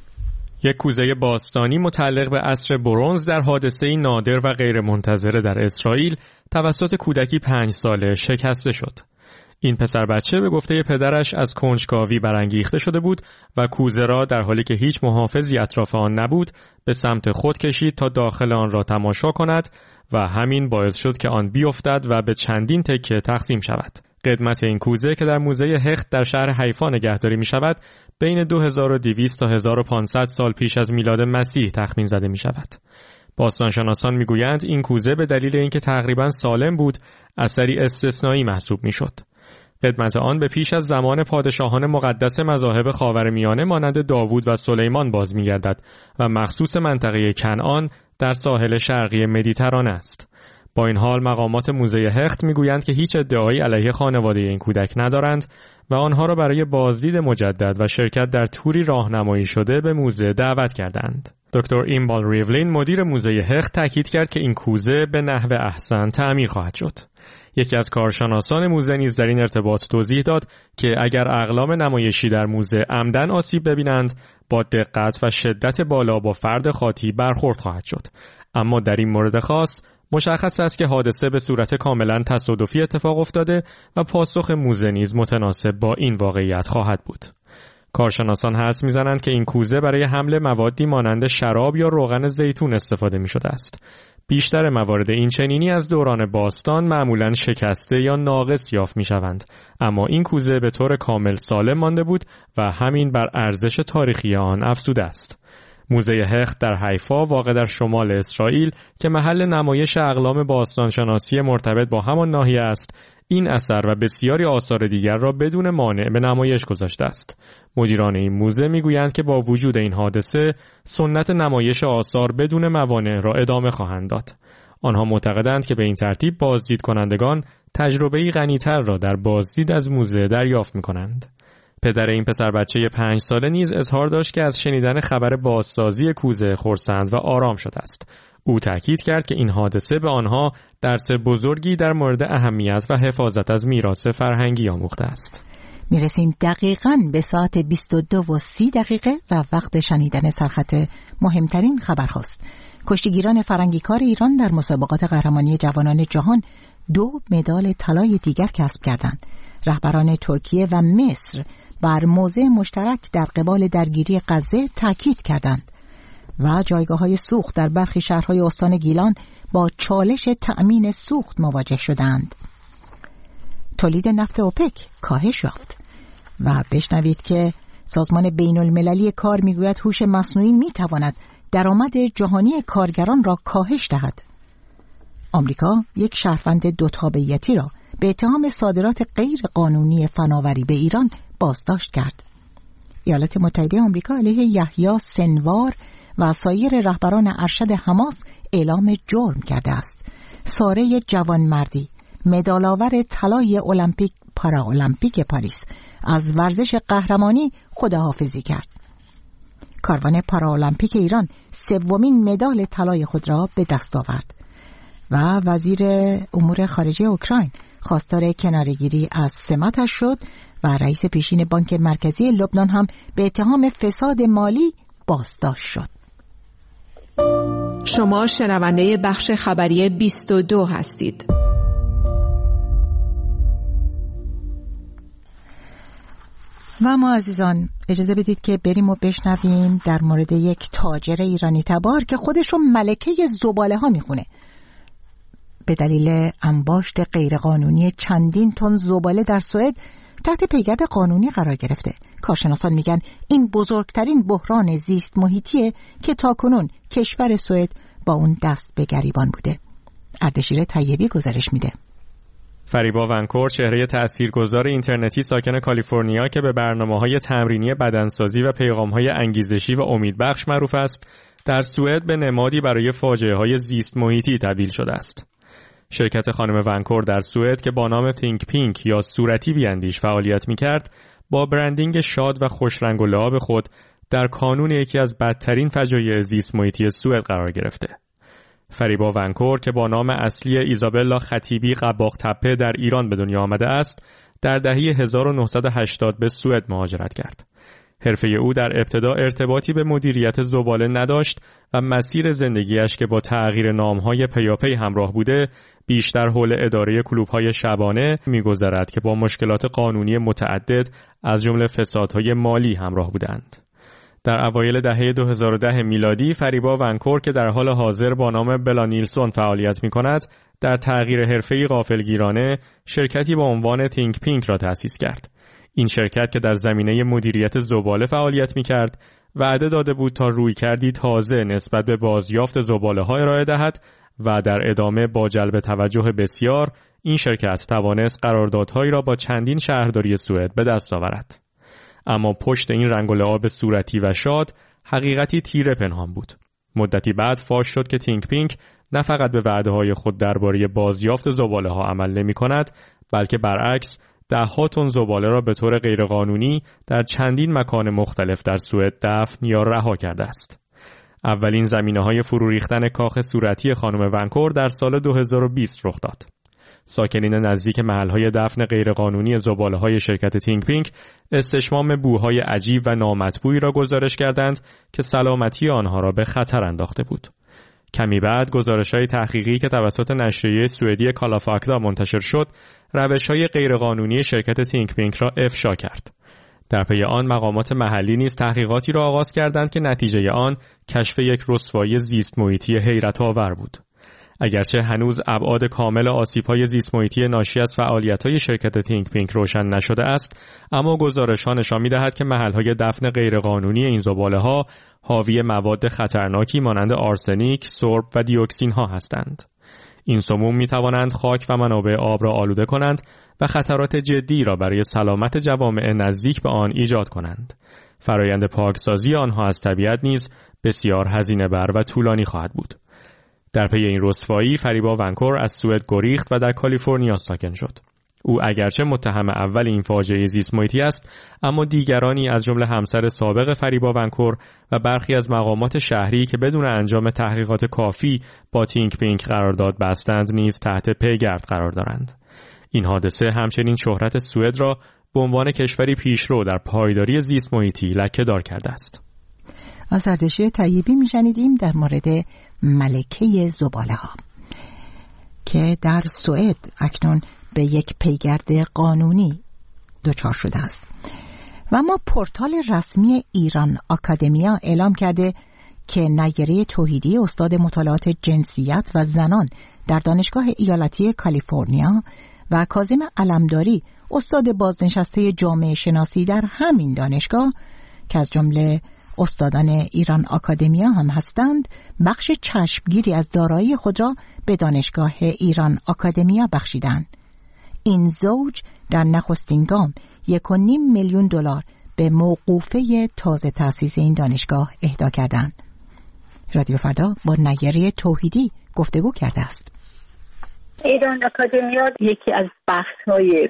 یک کوزه باستانی متعلق به عصر برنز در حادثه‌ای نادر و غیر منتظره در اسرائیل توسط کودکی 5 ساله شکسته شد. این پسر بچه به گفته پدرش از کنجکاوی برانگیخته شده بود و کوزه را در حالی که هیچ محافظی اطراف آن نبود به سمت خود کشید تا داخل آن را تماشا کند و همین باعث شد که آن بیفتد و به چندین تکه تقسیم شود. قدمت این کوزه که در موزه هخت در شهر حیفا نگهداری می شود بین 2200 تا 1500 سال پیش از میلاد مسیح تخمین زده می شود. باستانشناسان می گویند این کوزه به دلیل اینکه تقریباً سالم بود اثری استثنایی محسوب می شد. قدمت آن به پیش از زمان پادشاهان مقدس مذاهب خاورمیانه مانند داوود و سلیمان باز می گردد و مخصوص منطقه کنعان در ساحل شرقی مدیترانه است. با این حال مقامات موزه هخت میگویند که هیچ ادعایی علیه خانواده این کودک ندارند و آنها را برای بازدید مجدد و شرکت در توری راهنمایی شده به موزه دعوت کردند. دکتر ایمبال ریولین مدیر موزه هخت تاکید کرد که این کوزه به نحو احسن تعمیر خواهد شد. یکی از کارشناسان موزه نیز در این ارتباط توضیح داد که اگر اقلام نمایشی در موزه عمدن آسیب ببینند با دقت و شدت بالا با فرد خاطی برخورد خواهد شد. اما در این مورد خاص مشخص است که حادثه به صورت کاملا تصادفی اتفاق افتاده و پاسخ موزه نیز متناسب با این واقعیت خواهد بود. کارشناسان حدس می‌زنند که این کوزه برای حمل موادی مانند شراب یا روغن زیتون استفاده می‌شده است. بیشتر موارد این چنینی از دوران باستان معمولاً شکسته یا ناقص یافت می‌شوند، اما این کوزه به طور کامل سالم مانده بود و همین بر ارزش تاریخی آن افزوده است. موزه هخت در حیفا واقع در شمال اسرائیل که محل نمایش اقلام باستانشناسی مرتبط با همان ناحیه است، این اثر و بسیاری آثار دیگر را بدون مانع به نمایش گذاشته است. مدیران این موزه میگویند که با وجود این حادثه سنت نمایش آثار بدون موانع را ادامه خواهند داد. آنها معتقدند که به این ترتیب بازدید کنندگان تجربه‌ای غنی‌تر را در بازدید از موزه دریافت می‌کنند. پدر این پسر بچه 5 ساله نیز اظهار داشت که از شنیدن خبر بازسازی کوزه خرسند و آرام شده است. او تاکید کرد که این حادثه به آنها درس بزرگی در مورد اهمیت و حفاظت از میراث فرهنگی آموخته است. میرسیم دقیقاً به ساعت 22:30 و وقت شنیدن سرخط مهمترین خبرهاست. کشتیگیران فرنگیکار ایران در مسابقات قهرمانی جوانان جهان 2 مدال طلای دیگر کسب کردند. رهبران ترکیه و مصر بر موضع مشترک در قبال درگیری غزه تاکید کردند و جایگاه‌های سوخت در برخی شهرهای استان گیلان با چالش تأمین سوخت مواجه شدند. تولید نفت اوپک کاهش یافت و بشنوید که سازمان بین المللی کار میگوید هوش مصنوعی میتواند درآمد جهانی کارگران را کاهش دهد. آمریکا یک شهروند 2 تابعیتی را به اتهام صادرات غیر قانونی فناوری به ایران بازداشت کرد. ایالات متحده آمریکا علیه یحیی سنوار و سایر رهبران ارشد حماس اعلام جرم کرده است. ساره جوانمردی، مدال‌آور طلای المپیک پاراالمپیک پاریس، از ورزش قهرمانی خداحافظی کرد. کاروان پاراالمپیک ایران 3مین مدال طلای خود را به دست آورد و وزیر امور خارجه اوکراین خواستار کناره‌گیری از سمتش شد و رئیس پیشین بانک مرکزی لبنان هم به اتهام فساد مالی بازداشت شد. شما شنونده بخش خبری 22 هستید. و ما عزیزان اجازه بدید که بریم و بشنویم در مورد یک تاجر ایرانی تبار که خودش رو ملکه زباله ها میخونه. به دلیل انباشت غیرقانونی چندین تن زباله در سوئد تحت پیگرد قانونی قرار گرفته. کارشناسان میگن این بزرگترین بحران زیست محیطیه که تاکنون کشور سوئد با اون دست به گریبان بوده. اردشیر طیبی گزارش میده. فریبا ونکور، چهره تاثیرگذار اینترنتی ساکن کالیفرنیا که به برنامه‌های تمرینی بدنسازی و پیغام‌های انگیزشی و امیدبخش معروف است، در سوئد به نمادی برای فاجعه‌های زیست محیطی تبدیل شده است. شرکت خانم ونکور در سوئد که با نام تینک پینک یا صورتی بیاندیش فعالیت می‌کرد، با برندینگ شاد و خوشرنگ و لعاب خود در کانون یکی از بدترین فجایع زیست محیطی سوئد قرار گرفته. فریبا ونکور که با نام اصلی ایزابلا خطیبی قباق تپه در ایران به دنیا آمده است، در دهه 1980 به سوئد مهاجرت کرد. حرفه او در ابتدا ارتباطی به مدیریت زباله نداشت و مسیر زندگیش که با تغییر نام‌های پیاپی همراه بوده، بیشتر حول اداره کلوب‌های شبانه می‌گذرد که با مشکلات قانونی متعدد از جمله فسادهای مالی همراه بودند. در اوایل دهه 2010 میلادی فریبا ونکور که در حال حاضر با نام بلا نیلسون فعالیت می‌کند، در تغییر حرفه‌ای غافلگیرانه شرکتی با عنوان تینک پینک را تأسیس کرد. این شرکت که در زمینه مدیریت زباله فعالیت می‌کرد، وعده داده بود تا رویکردی تازه نسبت به بازیافت زباله‌ها ارائه دهد و در ادامه با جلب توجه بسیار این شرکت توانست قراردادهایی را با چندین شهرداری سوئد به دست آورد. اما پشت این رنگ و لعاب صورتی و شاد حقیقتی تیره پنهان بود. مدتی بعد فاش شد که تینک پینک نه فقط به وعده‌های خود درباره بازیافت زباله‌ها عمل نمی‌کند، بلکه برعکس 10 تن زباله را به طور غیرقانونی در چندین مکان مختلف در سوئد دفن یا رها کرده است. اولین زمینه‌های فرو ریختن کاخ صورتی خانم ونکور در سال 2020 رخ داد. ساکنین نزدیک محل‌های دفن غیرقانونی زباله‌های شرکت تینک پینک استشمام بوهای عجیب و نامطبوعی را گزارش کردند که سلامتی آنها را به خطر انداخته بود. کمی بعد گزارش‌های تحقیقی که توسط نشریه سوئدی کالافاکتا منتشر شد، روش‌های غیرقانونی شرکت تینک پینک را افشا کرد. در پی آن مقامات محلی نیز تحقیقاتی را آغاز کردند که نتیجه آن کشف یک رسوایی زیست محیطی حیرت‌آور بود. اگرچه هنوز ابعاد کامل آسیب‌های زیست‌محیطی ناشی از فعالیت‌های شرکت تینک پینک روشن نشده است، اما گزارش‌ها نشان می‌دهد که محل‌های دفن غیرقانونی این زباله‌ها حاوی مواد خطرناکی مانند آرسنیک، سرب و دیوکسین‌ها هستند. این سموم می‌توانند خاک و منابع آب را آلوده کنند و خطرات جدی را برای سلامت جوامع نزدیک به آن ایجاد کنند. فرایند پاکسازی آنها از طبیعت نیز بسیار هزینه‌بر و طولانی خواهد بود. در پی این رسوایی فریبا ونکور از سوئد گریخت و در کالیفرنیا ساکن شد. او اگرچه متهم اول این فاجعه زیست محیطی است، اما دیگرانی از جمله همسر سابق فریبا ونکور و برخی از مقامات شهری که بدون انجام تحقیقات کافی با تینک پینک قرارداد بستند نیز تحت پیگرد قرار دارند. این حادثه همچنین شهرت سوئد را به عنوان کشوری پیشرو در پایداری زیست محیطی لکه‌دار کرده است. از اردشیر طیبی می‌شنیدیم در مورد ملکه زباله‌ها که در سوئد اکنون به یک پیگرد قانونی دچار شده است. و اما پورتال رسمی ایران آکادمیا اعلام کرده که نیره توحیدی استاد مطالعات جنسیت و زنان در دانشگاه ایالتی کالیفرنیا و کاظم علمداری استاد بازنشسته جامعه شناسی در همین دانشگاه که از جمله استادان ایران آکادمیا هم هستند، بخش چشمگیری از دارایی خود را به دانشگاه ایران آکادمیا بخشیدند. این زوج در نخستین گام 1.5 میلیون دلار به موقوفه تازه تأسیس این دانشگاه اهدا کردند. رادیو فردا با نیره توحیدی گفتگو کرده است. ایران آکادمیا یکی از بخش‌های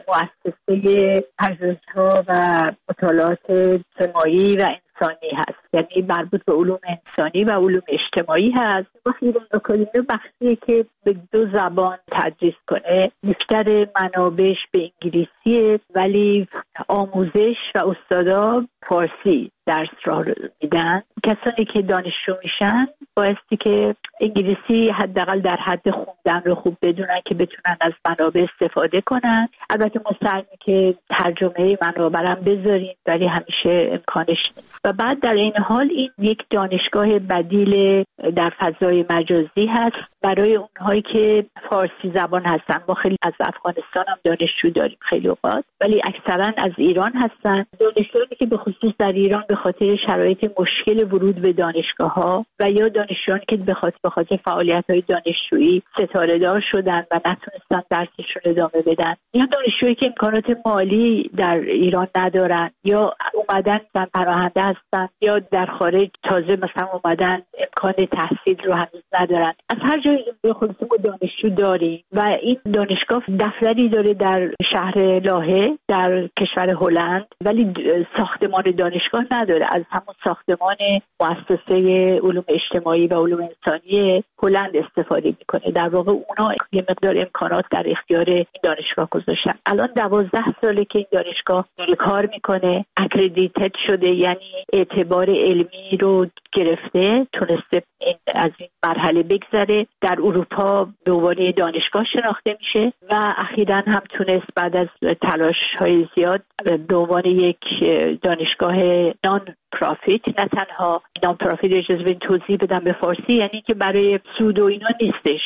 مؤسسه پژوهش‌ها و مطالعات اجتماعی و انسانی هست، یعنی مربوط به علوم انسانی و علوم اجتماعی هست. ایران آکادمیا بخشیه که به 2 زبان تدریس کنه. بیشتر منابعش به انگلیسیه ولی آموزش و استادا فارسی درس را میدن. کسانی که دانشجو میشن بایستی که انگلیسی حداقل در حد خوندن رو خوب بدونن که بتونن از منابع استفاده کنن. البته ما سعی که ترجمه منابع هم بذاریم ولی همیشه امکانش نیست. و بعد در این حال این یک دانشگاه بدیل در فضای مجازی هست برای اونهایی که فارسی زبان هستن. ما خیلی از افغانستان هم دانشجو داریم خیلی اوقات، ولی اکثرا از ایران هستن. دانشجویی که به خصوص در ایران به خاطر شرایط مشکل ورود به دانشگاه‌ها و یا دانشجویانی که به خاطر فعالیت‌های دانشجویی ستاره دار شدن و نتونستن درسشون ادامه بدن، یا دانشجویی که امکانات مالی در ایران ندارن یا اومدن پناهنده هستن یا در خارج تازه مثلا اومدن امکان تحصیل رو هنوز ندارن. از هر جایی به خصوص ما دانشجو داریم و این دانشگاه دفتری داره در شهر لاهه در کشور هلند، ولی ساختمان دانشگاه نداره. از همون ساختمان مؤسسه علوم اجتماعی و علوم انسانی هلند استفاده میکنه. در واقع اونا یه مقدار امکانات در اختیار این دانشگاه گذاشتن. الان 12 ساله که این دانشگاه داره کار میکنه، اکریدیتد شده، یعنی اعتبار علمی رو گرفته، تونسته از این مرحله بگذره. در اروپا به عنوان دانشگاه شناخته میشه و اخیراً هم تونست بعد از تلاش‌های زیاد به عنوان یک دانشگاه نان پرافیت، نه تنها نان پرافیت، اجازه بدین توضیح بدم به فارسی، یعنی که برای سود و اینا نیستش،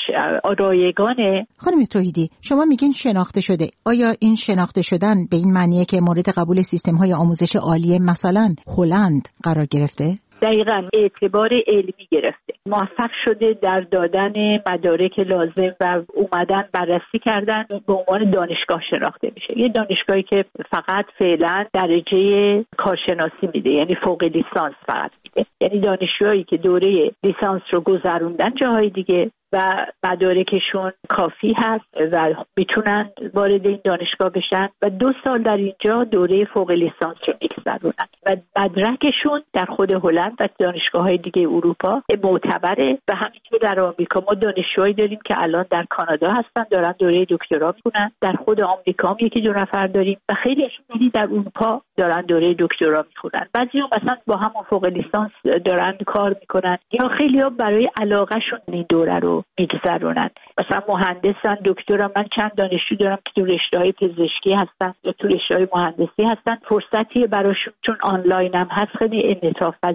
رایگانه. خانم توحیدی، شما میگین شناخته شده. آیا این شناخته شدن به این معنیه که مورد قبول سیستم‌های آموزش عالی مثلا هلند قرار گرفته؟ دقیقاً اعتبار علمی گرفته، موفق شده در دادن مدارک لازم و اومدن بررسی کردن، به عنوان دانشگاه شناخته میشه. یه دانشگاهی که فقط فعلا درجه کارشناسی میده، یعنی فوق لیسانس فقط میده، یعنی دانشجوهایی که دوره لیسانس رو گذروندن جاهای دیگه و مدارکشون کافی هست و میتونن وارد این دانشگاه بشن و 2 سال در اینجا دوره فوق لیسانس رو میگذرونن و مدرکشون در خود هلند و دانشگاه‌های دیگه اروپا معتبره. و همینطور در آمریکا ما دانشجوهایی داریم که الان در کانادا هستن، دارن دوره دکترا میکنن. در خود آمریکا هم 1-2 نفر داریم و خیلیشون در اروپا دارن دوره دکترا میخونن. بعضی‌ها مثلا با همون فوق لیسانس دارن کار میکنن یا خیلی‌ها برای علاقه‌شون این دوره رو میگذرونن. مثلا مهندسن، دکترا. من چند دانشجو دارم که تو رشته‌های پزشکی هستن یا تو رشته‌های مهندسی هستن. فرصتی براشون چون آنلاین هم هست خیلی انعطاف پذیره.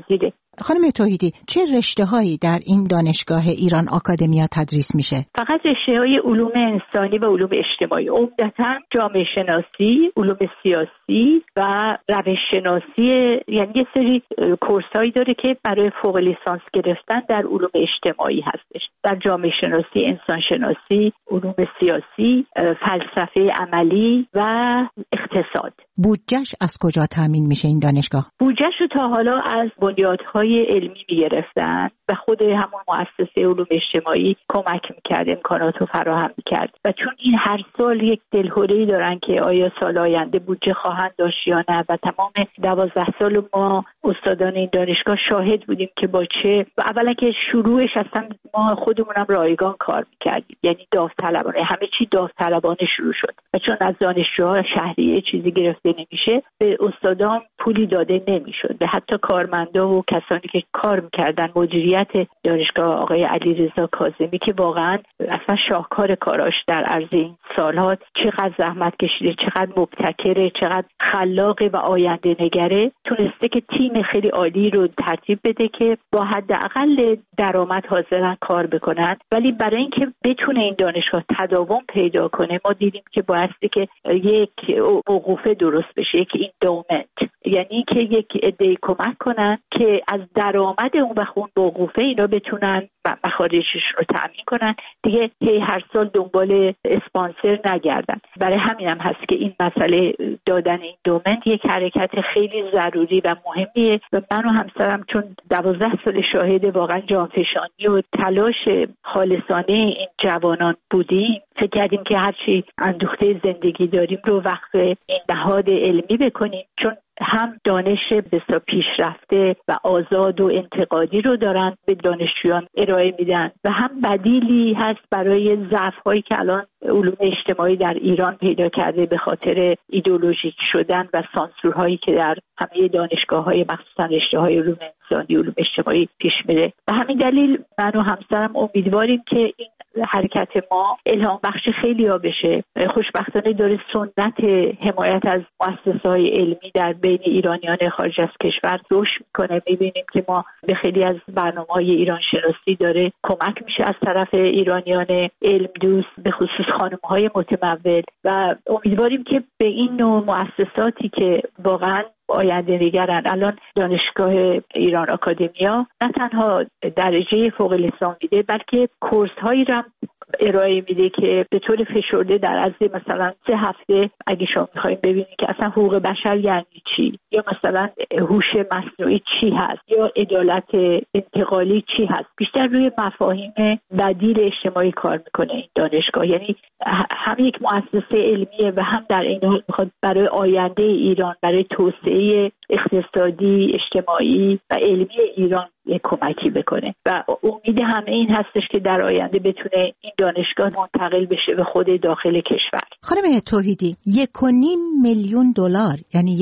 خانم توحیدی، چه رشته‌هایی در این دانشگاه ایران آکادمیا تدریس میشه؟ فقط رشته‌های علوم انسانی و علوم اجتماعی، عمدتاً جامعه شناسی، علوم سیاسی و روش شناسی، یعنی یه سری کورسایی داره که برای فوق لیسانس گرفتن در علوم اجتماعی هستش، در جامعه شناسی، انسان شناسی، علوم سیاسی، فلسفه عملی و اقتصاد. بودجهش از کجا تامین میشه این دانشگاه؟ بودجهش رو تا حالا از بنیادهای علمی میگرفتن و خود همون مؤسسه علوم اجتماعی کمک میکرد، امکانات رو فراهم میکرد و چون این هر سال یک دلهره‌ای دارن که آیا سال آینده بودجه خواهند داشت یا نه و تمام 12 سال ما استادان این دانشگاه شاهد بودیم که با چه و اولا که شروعش اصلا ما خودمونم رایگان کار میکردیم، یعنی داوطلبانه، همه چی داوطلبانه شروع شد و چون از دانشجوها شهریه چیزی گرفته نمیشه به استادان پولی داده نمیشد، به حتی کارمندا و کسانی که کار میکردن مدیریت دانشگاه آقای علیرضا کاظمی که واقعا اصلا شاهکار کاراش در عرض این سالها چقدر زحمت کشیده، چقدر مبتکره، چقدر خلاقه و آینده نگره، تونسته که تیم خیلی عالی رو ترتیب بده که با حداقل درآمد حاضرن کار بکنن. ولی برای اینکه بتونه این دانشگاه تداوم پیدا کنه ما دیدیم که بایستی که یک موقوفه درست بشه، یک ایندومنت، یعنی که یک عده‌ای کمک کنن که از درآمد اون و خون موقوفه اینا بتونن مخارجش رو تامین کنن، دیگه هر سال دنبال اسپانسر نگردن. برای همین هم هست که این مسئله دادن این دومنت یک حرکت خیلی ضروری و مهمیه و من و همسرم چون 12 سال شاهد واقعا جانفشانی و تلاش خالصانه این جوانان بودیم، فکر کردیم که هرچی اندوخته زندگی داریم رو وقف این نهاد علمی بکنیم، چون هم دانش بسیار پیشرفته و آزاد و انتقادی رو دارن به دانشجویان ارائه میدن و هم بدیلی هست برای ضعف‌هایی که الان علوم اجتماعی در ایران پیدا کرده به خاطر ایدئولوژیک شدن و سانسورهایی که در همه دانشگاه‌های مخصوصا رشته‌های علوم انسانی، علوم اجتماعی پیش میره. و همین دلیل من و همسرم امیدواریم که این حرکت ما الهام بخش خیلی‌ها بشه. خوشبختانه داره سنت حمایت از مؤسسه‌های علمی در بین ایرانیان خارج از کشور رشد میکنه. میبینیم که ما به خیلی از برنامه‌های ایران شناسی داره کمک میشه از طرف ایرانیان علم دوست، به خصوص خانم‌های متمول، و امیدواریم که به این نوع مؤسساتی که واقعا آینده نگرن، الان دانشگاه ایران آکادمیا نه تنها درجه فوق لیسانس میده بلکه کورس هایی را ارائه میده که به طور فشرده در عرض مثلا 3 هفته اگه شما میخوایم ببینید که اصلا حقوق بشر یعنی چی، یا مثلا هوش مصنوعی چی هست، یا عدالت انتقالی چی هست، بیشتر روی مفاهیم بدیل اجتماعی کار میکنه این دانشگاه. یعنی هم یک مؤسسه علمیه و هم در این حال میخواد برای آینده ایران، برای توسعه اقتصادی، اجتماعی و علمی ایران یک کمکی بکنه و امید همه این هستش که در آینده بتونه این دانشگاه منتقل بشه به خود داخل کشور. خانم توحیدی، 1.5 میلیون دلار، یعنی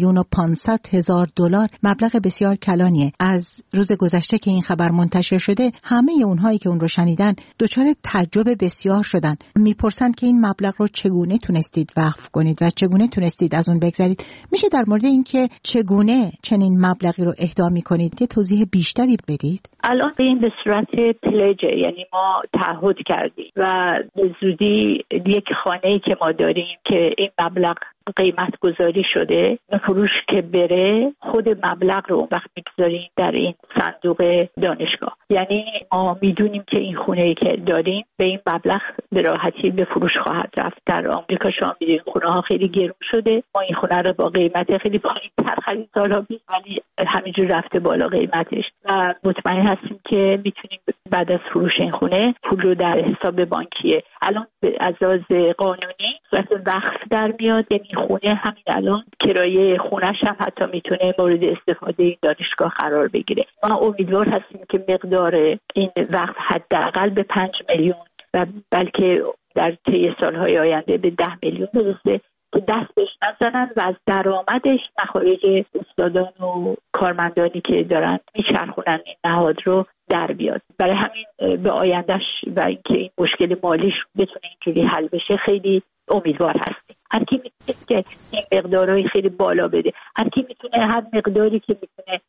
1,500,000 دلار مبلغ بسیار کلانیه. از روز گذشته که این خبر منتشر شده همه اونهایی که اون رو شنیدن دچار تعجب بسیار شدن. میپرسند که این مبلغ رو چگونه تونستید وقف کنید و چگونه تونستید از اون بگذرید. میشه در مورد این که چگونه چنین مبلغی رو اهدا میکنید یه توضیح بیشتری بدید؟ الان این به صورت پلجه، یعنی ما تعهد کردیم و به زودی یک خانه‌ای که ما داریم که این مبلغ قیمت گذاری شده و فروش که بره خود مبلغ رو اون وقت میگذاریم در این صندوق دانشگاه. یعنی ما میدونیم که این خونه‌ای که داریم به این مبلغ به راحتی به فروش خواهد رفت. در آمریکا شما میدونید خونه ها خیلی گرون شده، ما این خونه رو با قیمت خیلی پایین‌تر خرید سال‌ها پیش، ولی همینجور رفته بالا قیمتش و مطمئن هستیم که میتونیم بعد از فروش این خونه پول رو در حساب بانکی الان از لحاظ قانونی صورت وقف در میاد. یعنی خونه همین الان کرایه خونش هم حتی میتونه مورد استفاده این دانشگاه قرار بگیره. ما امیدوار هستیم که مقدار این وقف حداقل به 5 میلیون و بلکه در طی سالهای آینده به 10 میلیون برسه که دست بهش نزنن و از درآمدش مخارج استادان و کارمندانی که دارن میچرخونن این نهاد رو در بیاد. برای همین به آیندهش و اینکه این مشکل مالیش بتونه اینجوری حل بشه خیلی امیدوار هستیم. هر کی میتونه که این مقدارهای خیلی بالا بده، هر کی میتونه هر مقداری که میتونه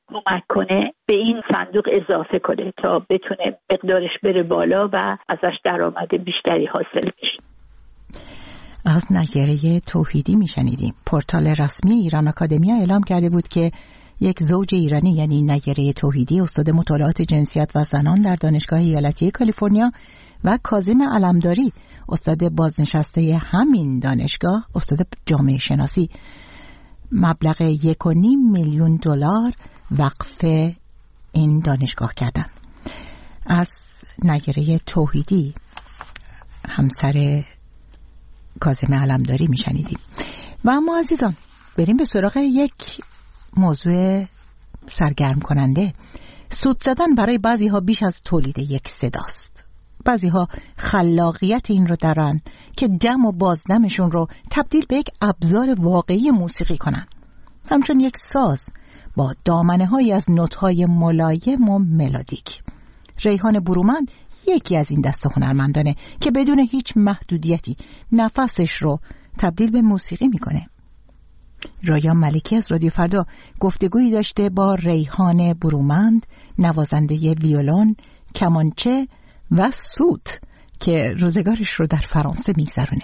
کمک کنه به این صندوق اضافه کنه تا بتونه مقدارش بره بالا و ازش درآمد بیشتری حاصل بشه. از نیره توحیدی میشنیدیم. پورتال رسمی ایران آکادمیا اعلام کرده بود که یک زوج ایرانی یعنی نیره توحیدی استاد مطالعات جنسیت و زنان در دانشگاه ایالتی کالیفرنیا و کاظم علمداری استاد بازنشسته همین دانشگاه استاد جامعه شناسی مبلغ 1.5 میلیون دلار وقف این دانشگاه کردن. از نیره توحیدی همسر کاظم علمداری میشنیدیم. و اما عزیزان بریم به سراغ یک موضوع سرگرم کننده. سود زدن برای بعضی ها بیش از تولید یک صداست. بعضی ها خلاقیت این رو دارن که دم و بازدمشون رو تبدیل به یک ابزار واقعی موسیقی کنن، همچون یک ساز با دامنه های از نوت‌های ملایم و ملودیک. ریحان برومند یکی از این دسته هنرمندانه که بدون هیچ محدودیتی نفسش رو تبدیل به موسیقی میکنه. رایان ملکی از رادیو فردا گفتگویی داشته با ریحان برومند، نوازنده ویولون، کمانچه و سوت که روزگارش رو در فرانسه میگذرونه.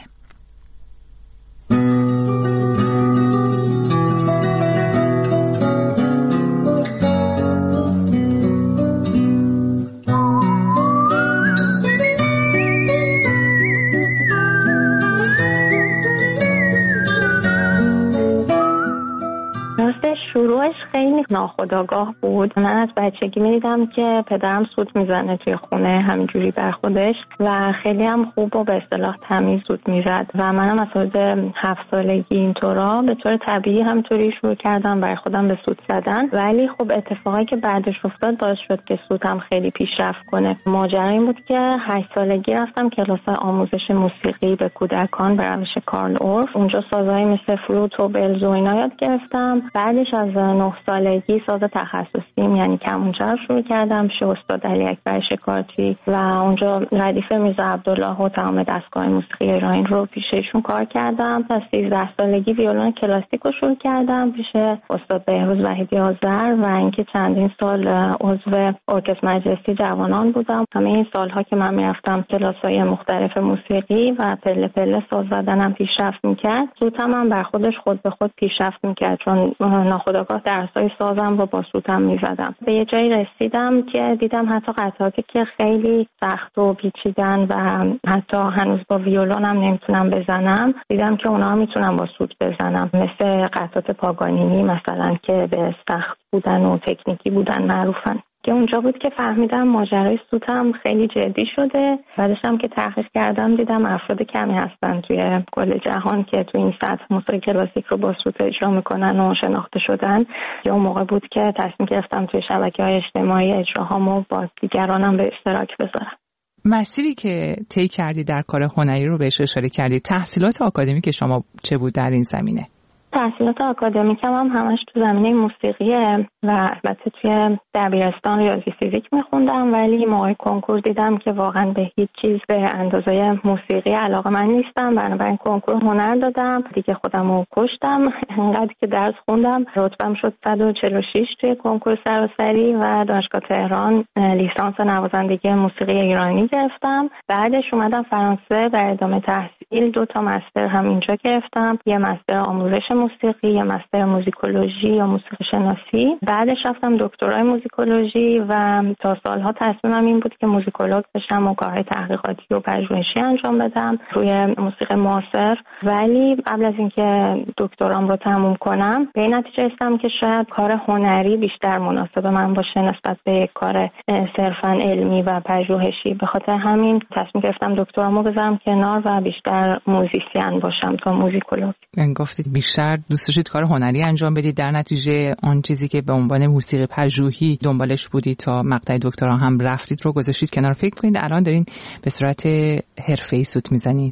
شروعش خیلی ناخودآگاه بود. من از بچگی می‌دیدم که پدرم سوت میزنه توی خونه همینجوری بر خودش و خیلی هم خوب و به اصطلاح تمیز سوت میزد و منم از حدود 7 سالگی اینطورا به طور طبیعی همطوری شروع کردم برای خودم به سوت زدن. ولی خب اتفاقی که بعدش افتاد باعث شد که سوتم خیلی پیشرفت کنه. ماجرا این بود که 8 سالگی رفتم کلاس آموزش موسیقی به کودکان به روش کارل اورف. اونجا سازهای مثل فلوت و بلز و اینا یاد گرفتم. بعدش از 9 سالگی ساز تخصصیم یعنی کمانچه رو شروع کردم پیش استاد علی اکبر شکارچی و اونجا ردیف میرزا عبدالله و تمام دستگاه موسیقی ایرانی رو پیش ایشون کار کردم. تا 13 سالگی ویولون کلاسیک رو شروع کردم پیش استاد بهروز وحیدی آذر و اینکه چندین سال عضو ارکستر مجلسی جوانان بودم. همه این سالها که من میرفتم کلاس‌های مختلف موسیقی و پله پله ساز زدنم پیشرفت میکرد. سوتم هم بر خودش خود به خود پیشرفت میکرد چون ناخودآگاه درسای سازم رو با سوتم میزدم. به یه جایی رسیدم که دیدم حتی قطعاتی که خیلی سخت و پیچیدن و حتی هنوز با ویولونم نمیتونم بزنم، دیدم که اونا میتونم با سوت بزنم، مثل قطعات پاگانینی مثلا که به سخت بودن و تکنیکی بودن معروفن. که اونجا بود که فهمیدم ماجرای سوتم خیلی جدی شده. بعدش هم که تحقیق کردم دیدم افراد کمی هستن توی کل جهان که توی این سطح موسیقی کلاسیک رو با سوت اجرا میکنن و شناخته شدن. که اون موقع بود که تصمیم گرفتم توی شبکه‌های اجتماعی اجراهامو با دیگرانم به اشتراک بذارم. مسیری که طی کردی در کار هنری رو بهش اشاره کردی. تحصیلات آکادمیک شما چه بود در این زمینه؟ تحصیلات آکادمیکم هم همش تو زمینه موسیقیه و البته توی دبیرستان ریاضی فیزیک میخوندم، ولی موقع کنکور دیدم که واقعا به هیچ چیز به اندازه موسیقی علاقه من نیستم. بنابراین کنکور هنر دادم دیگه، خودم رو کشتم. انقدر که درس خوندم رتبه‌ام شد 146 توی کنکور سراسری و دانشگاه تهران لیسانس نوازندگی موسیقی ایرانی گرفتم. بعدش اومدم فرانسه برای ادامه تحصیل. 2 تا مستر هم اینجا گرفتم، یه مستر آموزش موسیقی، یه مستر موزیکولوژی یا موسیقی شناسی. بعدش رفتم دکترای موزیکولوژی و تا سالها تصمیمم این بود که موزیکولوگ بشم و کارهای تحقیقاتی و پژوهشی انجام بدم روی موسیقی معاصر. ولی قبل از اینکه دکترام رو تموم کنم به این نتیجه رسیدم که شاید کار هنری بیشتر مناسب من باشه نسبت به کار صرفاً علمی و پژوهشی. به خاطر همین تصمیم گرفتم دکترامو بذارم کنار و بیشتر موزیسین باشم تا موزیکولوگ. گفتید بیشتر دوست داشتید کار هنری انجام بدید، در نتیجه آن چیزی که به عنوان موسیقی پژوهی دنبالش بودید تا مقطع دکترا هم رفتید رو گذاشتید کنار. فکر کنید الان دارین به صورت حرفه‌ای سوت میزنید؟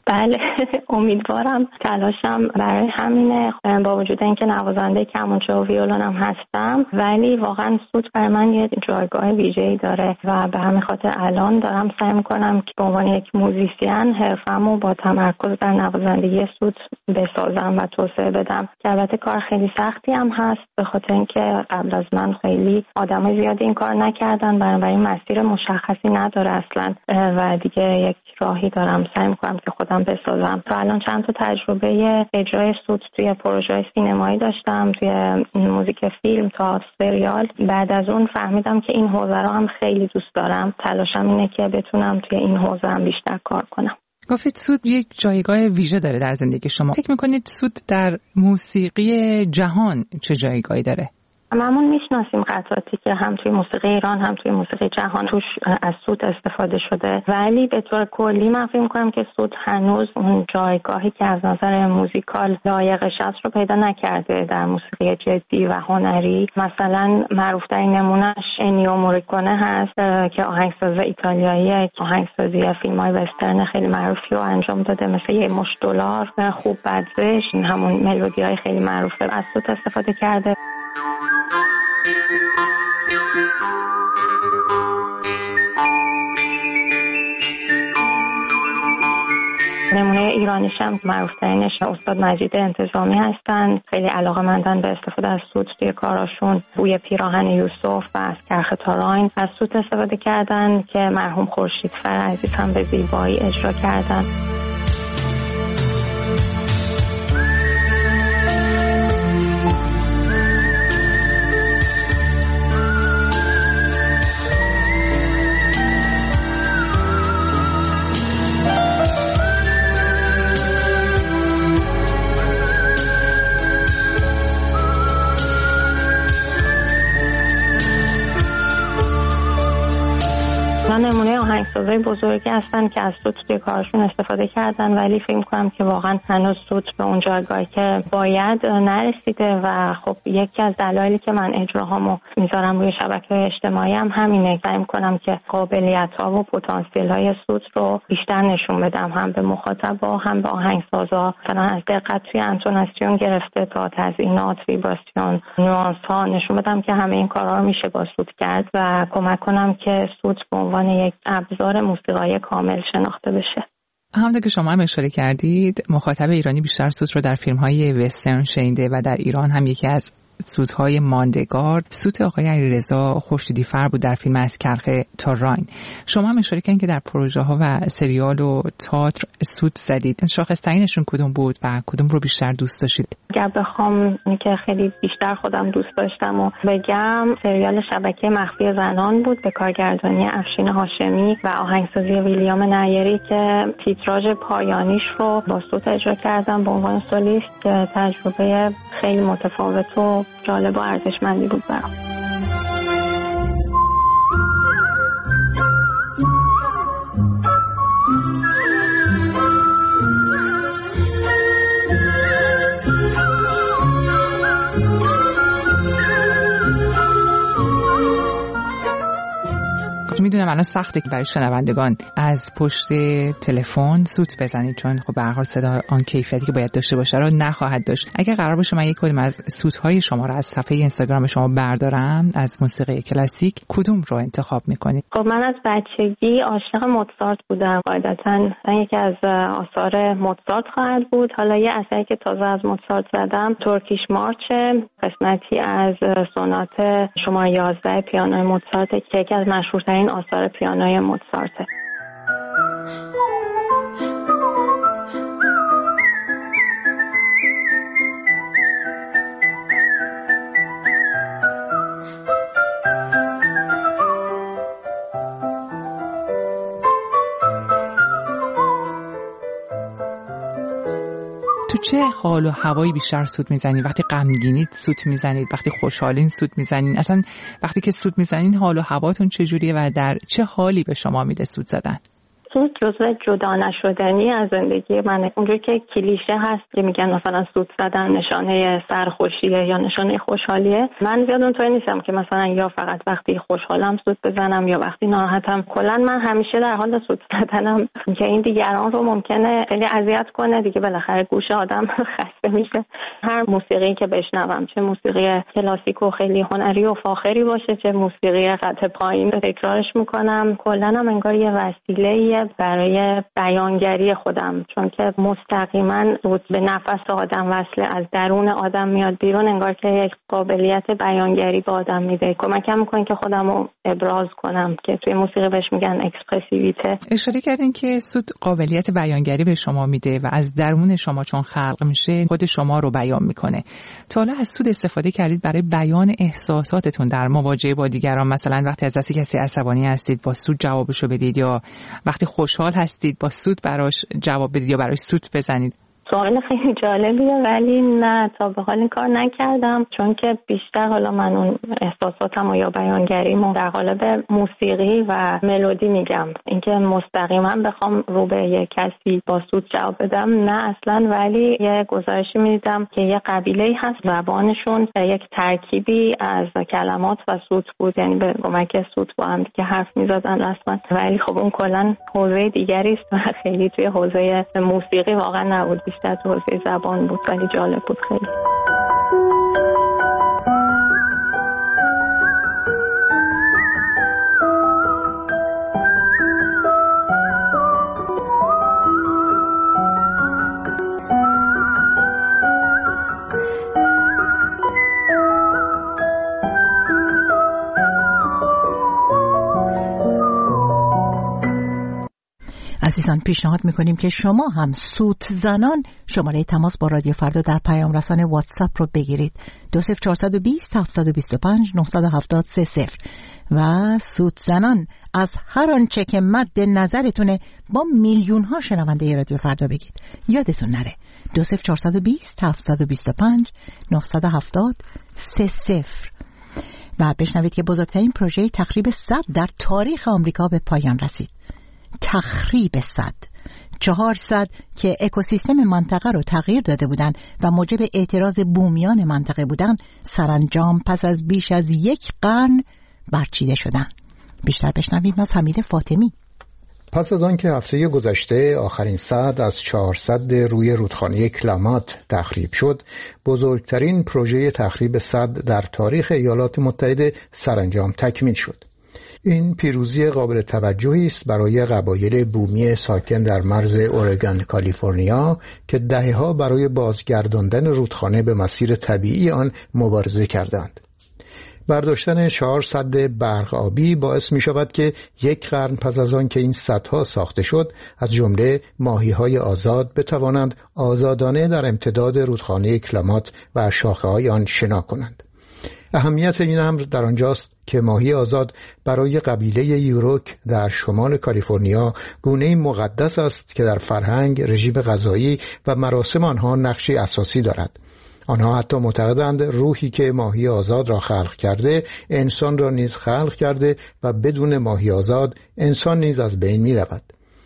بله امیدوارم، تلاشم برای همینه. با وجود اینکه نوازنده کمانچه و ویولونم هستم، ولی واقعا سوت برای من یه جایگاه ویژه‌ای داره و به همین خاطر الان دارم سعی می‌کنم که به عنوان یک موزیسین حرفمو با تمرکز در نوازندگی سوت بسازم و توسعه بدم، که البته کار خیلی سختی هم هست به خاطر اینکه قبل از من خیلی آدمای زیادی این کار نکردن، بنابراین مسیر مشخصی نداره اصلا و دیگه یک راهی دارم سعی می‌کنم که خودم بسازم. و الان چند تا تجربه اجرای سوت توی پروژه سینمایی داشتم، توی موزیک فیلم تا سریال. بعد از اون فهمیدم که این حوزه رو هم خیلی دوست دارم. تلاشم اینه که بتونم توی این حوزه هم بیشتر کار کنم. گفتید سوت یک جایگاه ویژه داره در زندگی شما. فکر می‌کنید سوت در موسیقی جهان چه جایگاهی داره؟ هممون میشناسیم قطعاتی که هم توی موسیقی ایران هم توی موسیقی جهان توش از سوت استفاده شده، ولی به طور کلی من فکر می‌کنم که سوت هنوز اون جایگاهی که از نظر موزیکال لایقش است رو پیدا نکرده در موسیقی جدی و هنری. مثلا معروف‌ترین نمونهش انیو موریکونه هست که آهنگساز ایتالیایی آهنگسازی فیلم‌های وسترن خیلی معروفی رو انجام داده، مثل یه مشت دلار، خوب بدزش، همون ملودی‌های خیلی معروفه از سوت استفاده کرده. نمونه ایرانیش هم معروف‌ترینش استاد مجید انتظامی هستن، خیلی علاقه‌مندن به استفاده از سوت توی کاراشون. بوی پیراهن یوسف و از کرخ تاراین از سوت استفاده کردن که مرحوم خورشیدفر عزیز هم به زیبایی اجرا کردن. نمونه آهنگسازای بزرگی هستن که از سوت توی کارشون استفاده کردن، ولی فکر می‌کنم که واقعا هنوز سوت به اون جایگاهی که باید نرسیده و خب یکی از دلایلی که من اجراهامو میذارم روی شبکه‌های اجتماعی هم همینه. سعی می‌کنم که قابلیت‌ها و پتانسیل‌های سوت رو بیشتر نشون بدم، هم به مخاطبا هم به آهنگسازا. مثلا از دقت توی انتوناسیون گرفته تا تزیینات، ویبراسیون، نوانس‌ها نشون بدم که همه این کارا رو میشه با سوت کرد و کمک کنم که سوت به عنوان یک ابزار موسیقایی کامل شناخته بشه. همونطور که شما هم اشاره کردید، مخاطب ایرانی بیشتر سوت رو در فیلم‌های وسترن شنیده و در ایران هم یکی از سوت‌های ماندگار سوت آقای علیرضا خورشیدی‌فر بود در فیلم از کرخ تاراین. شما هم اشاره کردین که در پروژه‌ها و سریال و تئاتر سوت زدید. شاخص‌ترینشون کدوم بود و کدوم رو بیشتر دوست داشتید؟ اگر بخوام که خیلی بیشتر خودم دوست داشتم و بگم، سریال شبکه مخفی زنان بود به کارگردانی افشین هاشمی و آهنگسازی ویلیام نیری که تیتراژ پایانیش رو با سوت اجرا کردم به عنوان سولیست، که تجربه خیلی متفاوت و جالب و ارزشمندی بود برام. میدونم الان سخته که برای شنوندگان از پشت تلفن سوت بزنید، چون خب به هر حال صدا آن کیفیتی که باید داشته باشه رو نخواهد داشت. اگر قرار باشه من یک کدوم از سوت‌های شما رو از صفحه اینستاگرام شما بردارم از موسیقی کلاسیک، کدوم رو انتخاب می‌کنید؟ خب من از بچگی عاشق موزارت بودم. قاعدتاً یکی از آثار موزارت خواهد بود. حالا یه اثری که تازه از موزارت زدم ترکیش مارچ، قسمتی از سونات شماره 11 پیانوی موزارت که یکی از مشهورترین آثار پیانوی موزارت. تو چه حال و هوایی بیشتر سوت میزنید؟ وقتی غمگینید سوت میزنید؟ وقتی خوشحالین سوت میزنید؟ اصلا وقتی که سوت میزنید حال و هواتون چجوریه و در چه حالی به شما میده سوت زدن؟ سود جزء جدا نشدنی از زندگی منه. اونجور که کلیشه هست که میگن مثلا سود زدن نشانه سرخوشیه یا نشانه خوشحالیه، من زیاد اونطوری نیستم که مثلا یا فقط وقتی خوشحالم سود بزنم یا وقتی ناراحتم. کلا من همیشه در حال سود زدنم که این دیگران رو ممکنه خیلی اذیت کنه دیگه. بالاخره گوش آدم خسته میشه. هر موسیقی که بشنوم، چه موسیقی کلاسیک و خیلی هنری و فاخری باشه، چه موسیقی قطع پایین، تکرارش میکنم. کلا هم انگار یه وسیله برای بیانگری خودم، چون که مستقیما سود به نفس آدم وصله، از درون آدم میاد بیرون، انگار که یک قابلیت بیانگری به آدم میده. کمکم میکنه که خودم رو ابراز کنم که توی موسیقی بهش میگن اکسپرسیویته. اشاره کردین که سود قابلیت بیانگری به شما میده و از درون شما چون خلق میشه خود شما رو بیان میکنه. تا حالا از سود استفاده کردید برای بیان احساساتتون در مواجهه با دیگران؟ مثلا وقتی از دست کسی عصبانی هستید با سود جوابشو بدید، یا وقتی خوشحال هستید با سود براش جواب بدید یا براش سود بزنید؟ سوال خیلی جالبیه، ولی نه، تا به حال این کار نکردم، چون که بیشتر حالا من اون احساساتم و یا بیانگریمو در قالب موسیقی و ملودی میگم. اینکه مستقیما بخوام رو به یک کسی با سود جواب بدم نه اصلا، ولی یه گزارشی میدیدم که یه قبیله‌ای هست زبانشون یک ترکیبی از کلمات و سود بود، یعنی به کمک سود با هم دیگه حرف میزدن رسما. ولی خب اون کلا حوزه دیگری است و خیلی توی حوزه موسیقی واقعا نبود، در حوزه زبان بود، ولی جالب بود خیلی. عزیزان، پیشنهاد میکنیم که شما هم سود زنان شماره تماس با رادیو فردا در پیام رسان واتساپ رو بگیرید 20420 725 970 و سود زنان از هر آنچه که مد نظرتونه با میلیون ها شنونده رادیو فردا بگید. یادتون نره 20420 725 970 و بشنوید که بزرگترین پروژه تخریب سد در تاریخ آمریکا به پایان رسید. تخریب سد، 4 سد که اکوسیستم منطقه رو تغییر داده بودند و موجب اعتراض بومیان منطقه بودند، سرانجام پس از بیش از 1 قرن برچیده شدند. بیشتر بشنویم از حمید فاطمی. پس از آن که هفته گذشته آخرین سد از 4 سد روی رودخانه کلامات تخریب شد، بزرگترین پروژه تخریب سد در تاریخ ایالات متحده سرانجام تکمیل شد. این پیروزی قابل توجهی است برای قبایل بومی ساکن در مرز اورگان کالیفرنیا که دهه‌ها برای بازگرداندن رودخانه به مسیر طبیعی آن مبارزه کردند. برداشتن 4 سد برق آبی باعث می شود که 1 قرن پس از آن که این سدها ساخته شد، از جمله ماهی‌های آزاد بتوانند آزادانه در امتداد رودخانه کلامات و شاخه‌های آن شنا کنند. اهمیت این امر در آنجاست که ماهی آزاد برای قبیله یوروک در شمال کالیفرنیا گونه‌ای مقدس است که در فرهنگ، رژیم غذایی و مراسم آنها نقشی اساسی دارد. آنها حتی معتقدند روحی که ماهی آزاد را خلق کرده، انسان را نیز خلق کرده و بدون ماهی آزاد انسان نیز از بین می رود.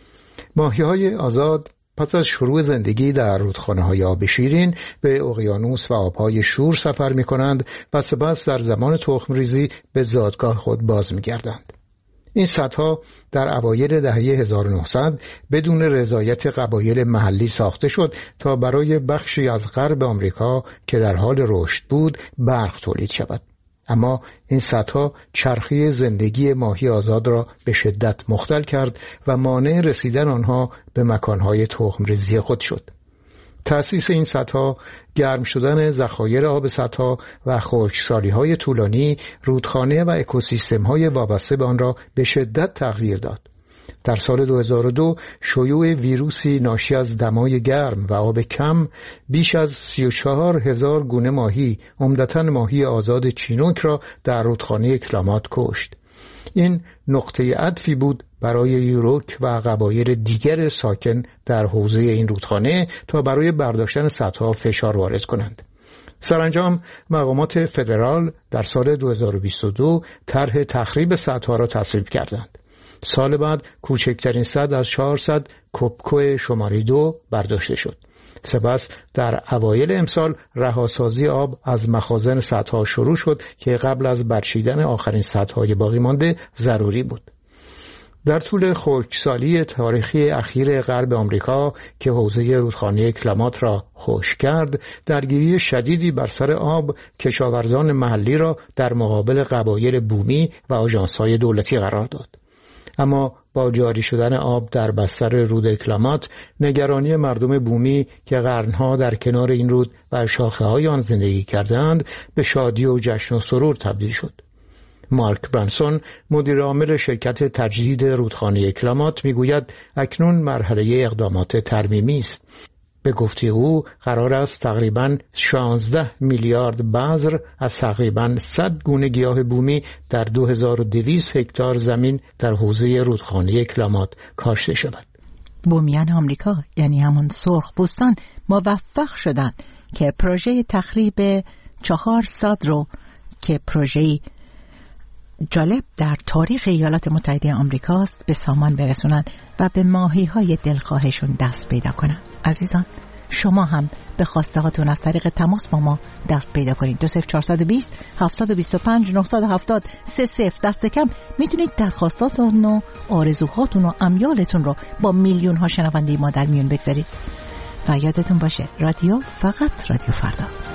ماهی‌های آزاد پس از شروع زندگی در رودخانه‌های آب شیرین به اقیانوس و آب‌های شور سفر می‌کنند و سپس در زمان تخم‌ریزی به زادگاه خود باز می‌گردند. این سدها در اوایل دهه 1900 بدون رضایت قبایل محلی ساخته شد تا برای بخشی از غرب آمریکا که در حال رشد بود برق تولید شود. اما این سدها چرخی زندگی ماهی آزاد را به شدت مختل کرد و مانع رسیدن آنها به مکانهای تخم‌ریزی خود شد. تأسیس این سدها، گرم شدن ذخایر آب سدها و خشکسالی‌های طولانی رودخانه و اکوسیستم‌های وابسته به آن را به شدت تغییر داد. در سال 2002 شیوع ویروسی ناشی از دمای گرم و آب کم بیش از 34,000 گونه ماهی، عمدتاً ماهی آزاد چینوک را در رودخانه کلامات کشت. این نقطه عطفی بود برای یوروک و قبایل دیگر ساکن در حوزه این رودخانه تا برای برداشتن سدها فشار وارد کنند. سرانجام مقامات فدرال در سال 2022 طرح تخریب سدها را تصویب کردند. سال بعد کوچکترین سد از 4 سد کوبکو شماره 2 برداشته شد. سپس در اوایل امسال رهاسازی آب از مخازن سدها شروع شد که قبل از برچیدن آخرین سدهای باقی مانده ضروری بود. در طول خشکسالی تاریخی اخیر غرب آمریکا که حوزه رودخانه کلامات را خشک کرد، درگیری شدیدی بر سر آب کشاورزان محلی را در مقابل قبایل بومی و آژانس‌های دولتی قرار داد. اما با جاری شدن آب در بستر رود کلامات، نگرانی مردم بومی که قرنها در کنار این رود و شاخه‌های آن زندگی کردند به شادی و جشن و سرور تبدیل شد. مارک برانسون، مدیر عامل شرکت تجدید رودخانه کلامات، میگوید اکنون مرحله اقدامات ترمیمی است. به گفته او قرار است تقریباً 16 میلیارد بذر از تقریباً 100 گونه گیاه بومی در 2200 هکتار زمین در حوزه رودخانه کلامات کاشته شود. بومیان آمریکا یعنی همون سرخپوستان موفق شدند که پروژه تخریب 4 سد رو که پروژه جالب در تاریخ ایالات متحده آمریکاست به سامان برسونن و به ماهی‌های دلخواهشون دست پیدا کنن. عزیزان، شما هم به خواسته هاتون از طریق تماس با ما دست پیدا کنید. 20420 725 970 30 دست کم میتونید درخواستاتون و آرزوهاتون و امیالتون رو با میلیون ها شنونده ما در میون بگذارید. و یادتون باشه رادیو فقط رادیو فردا.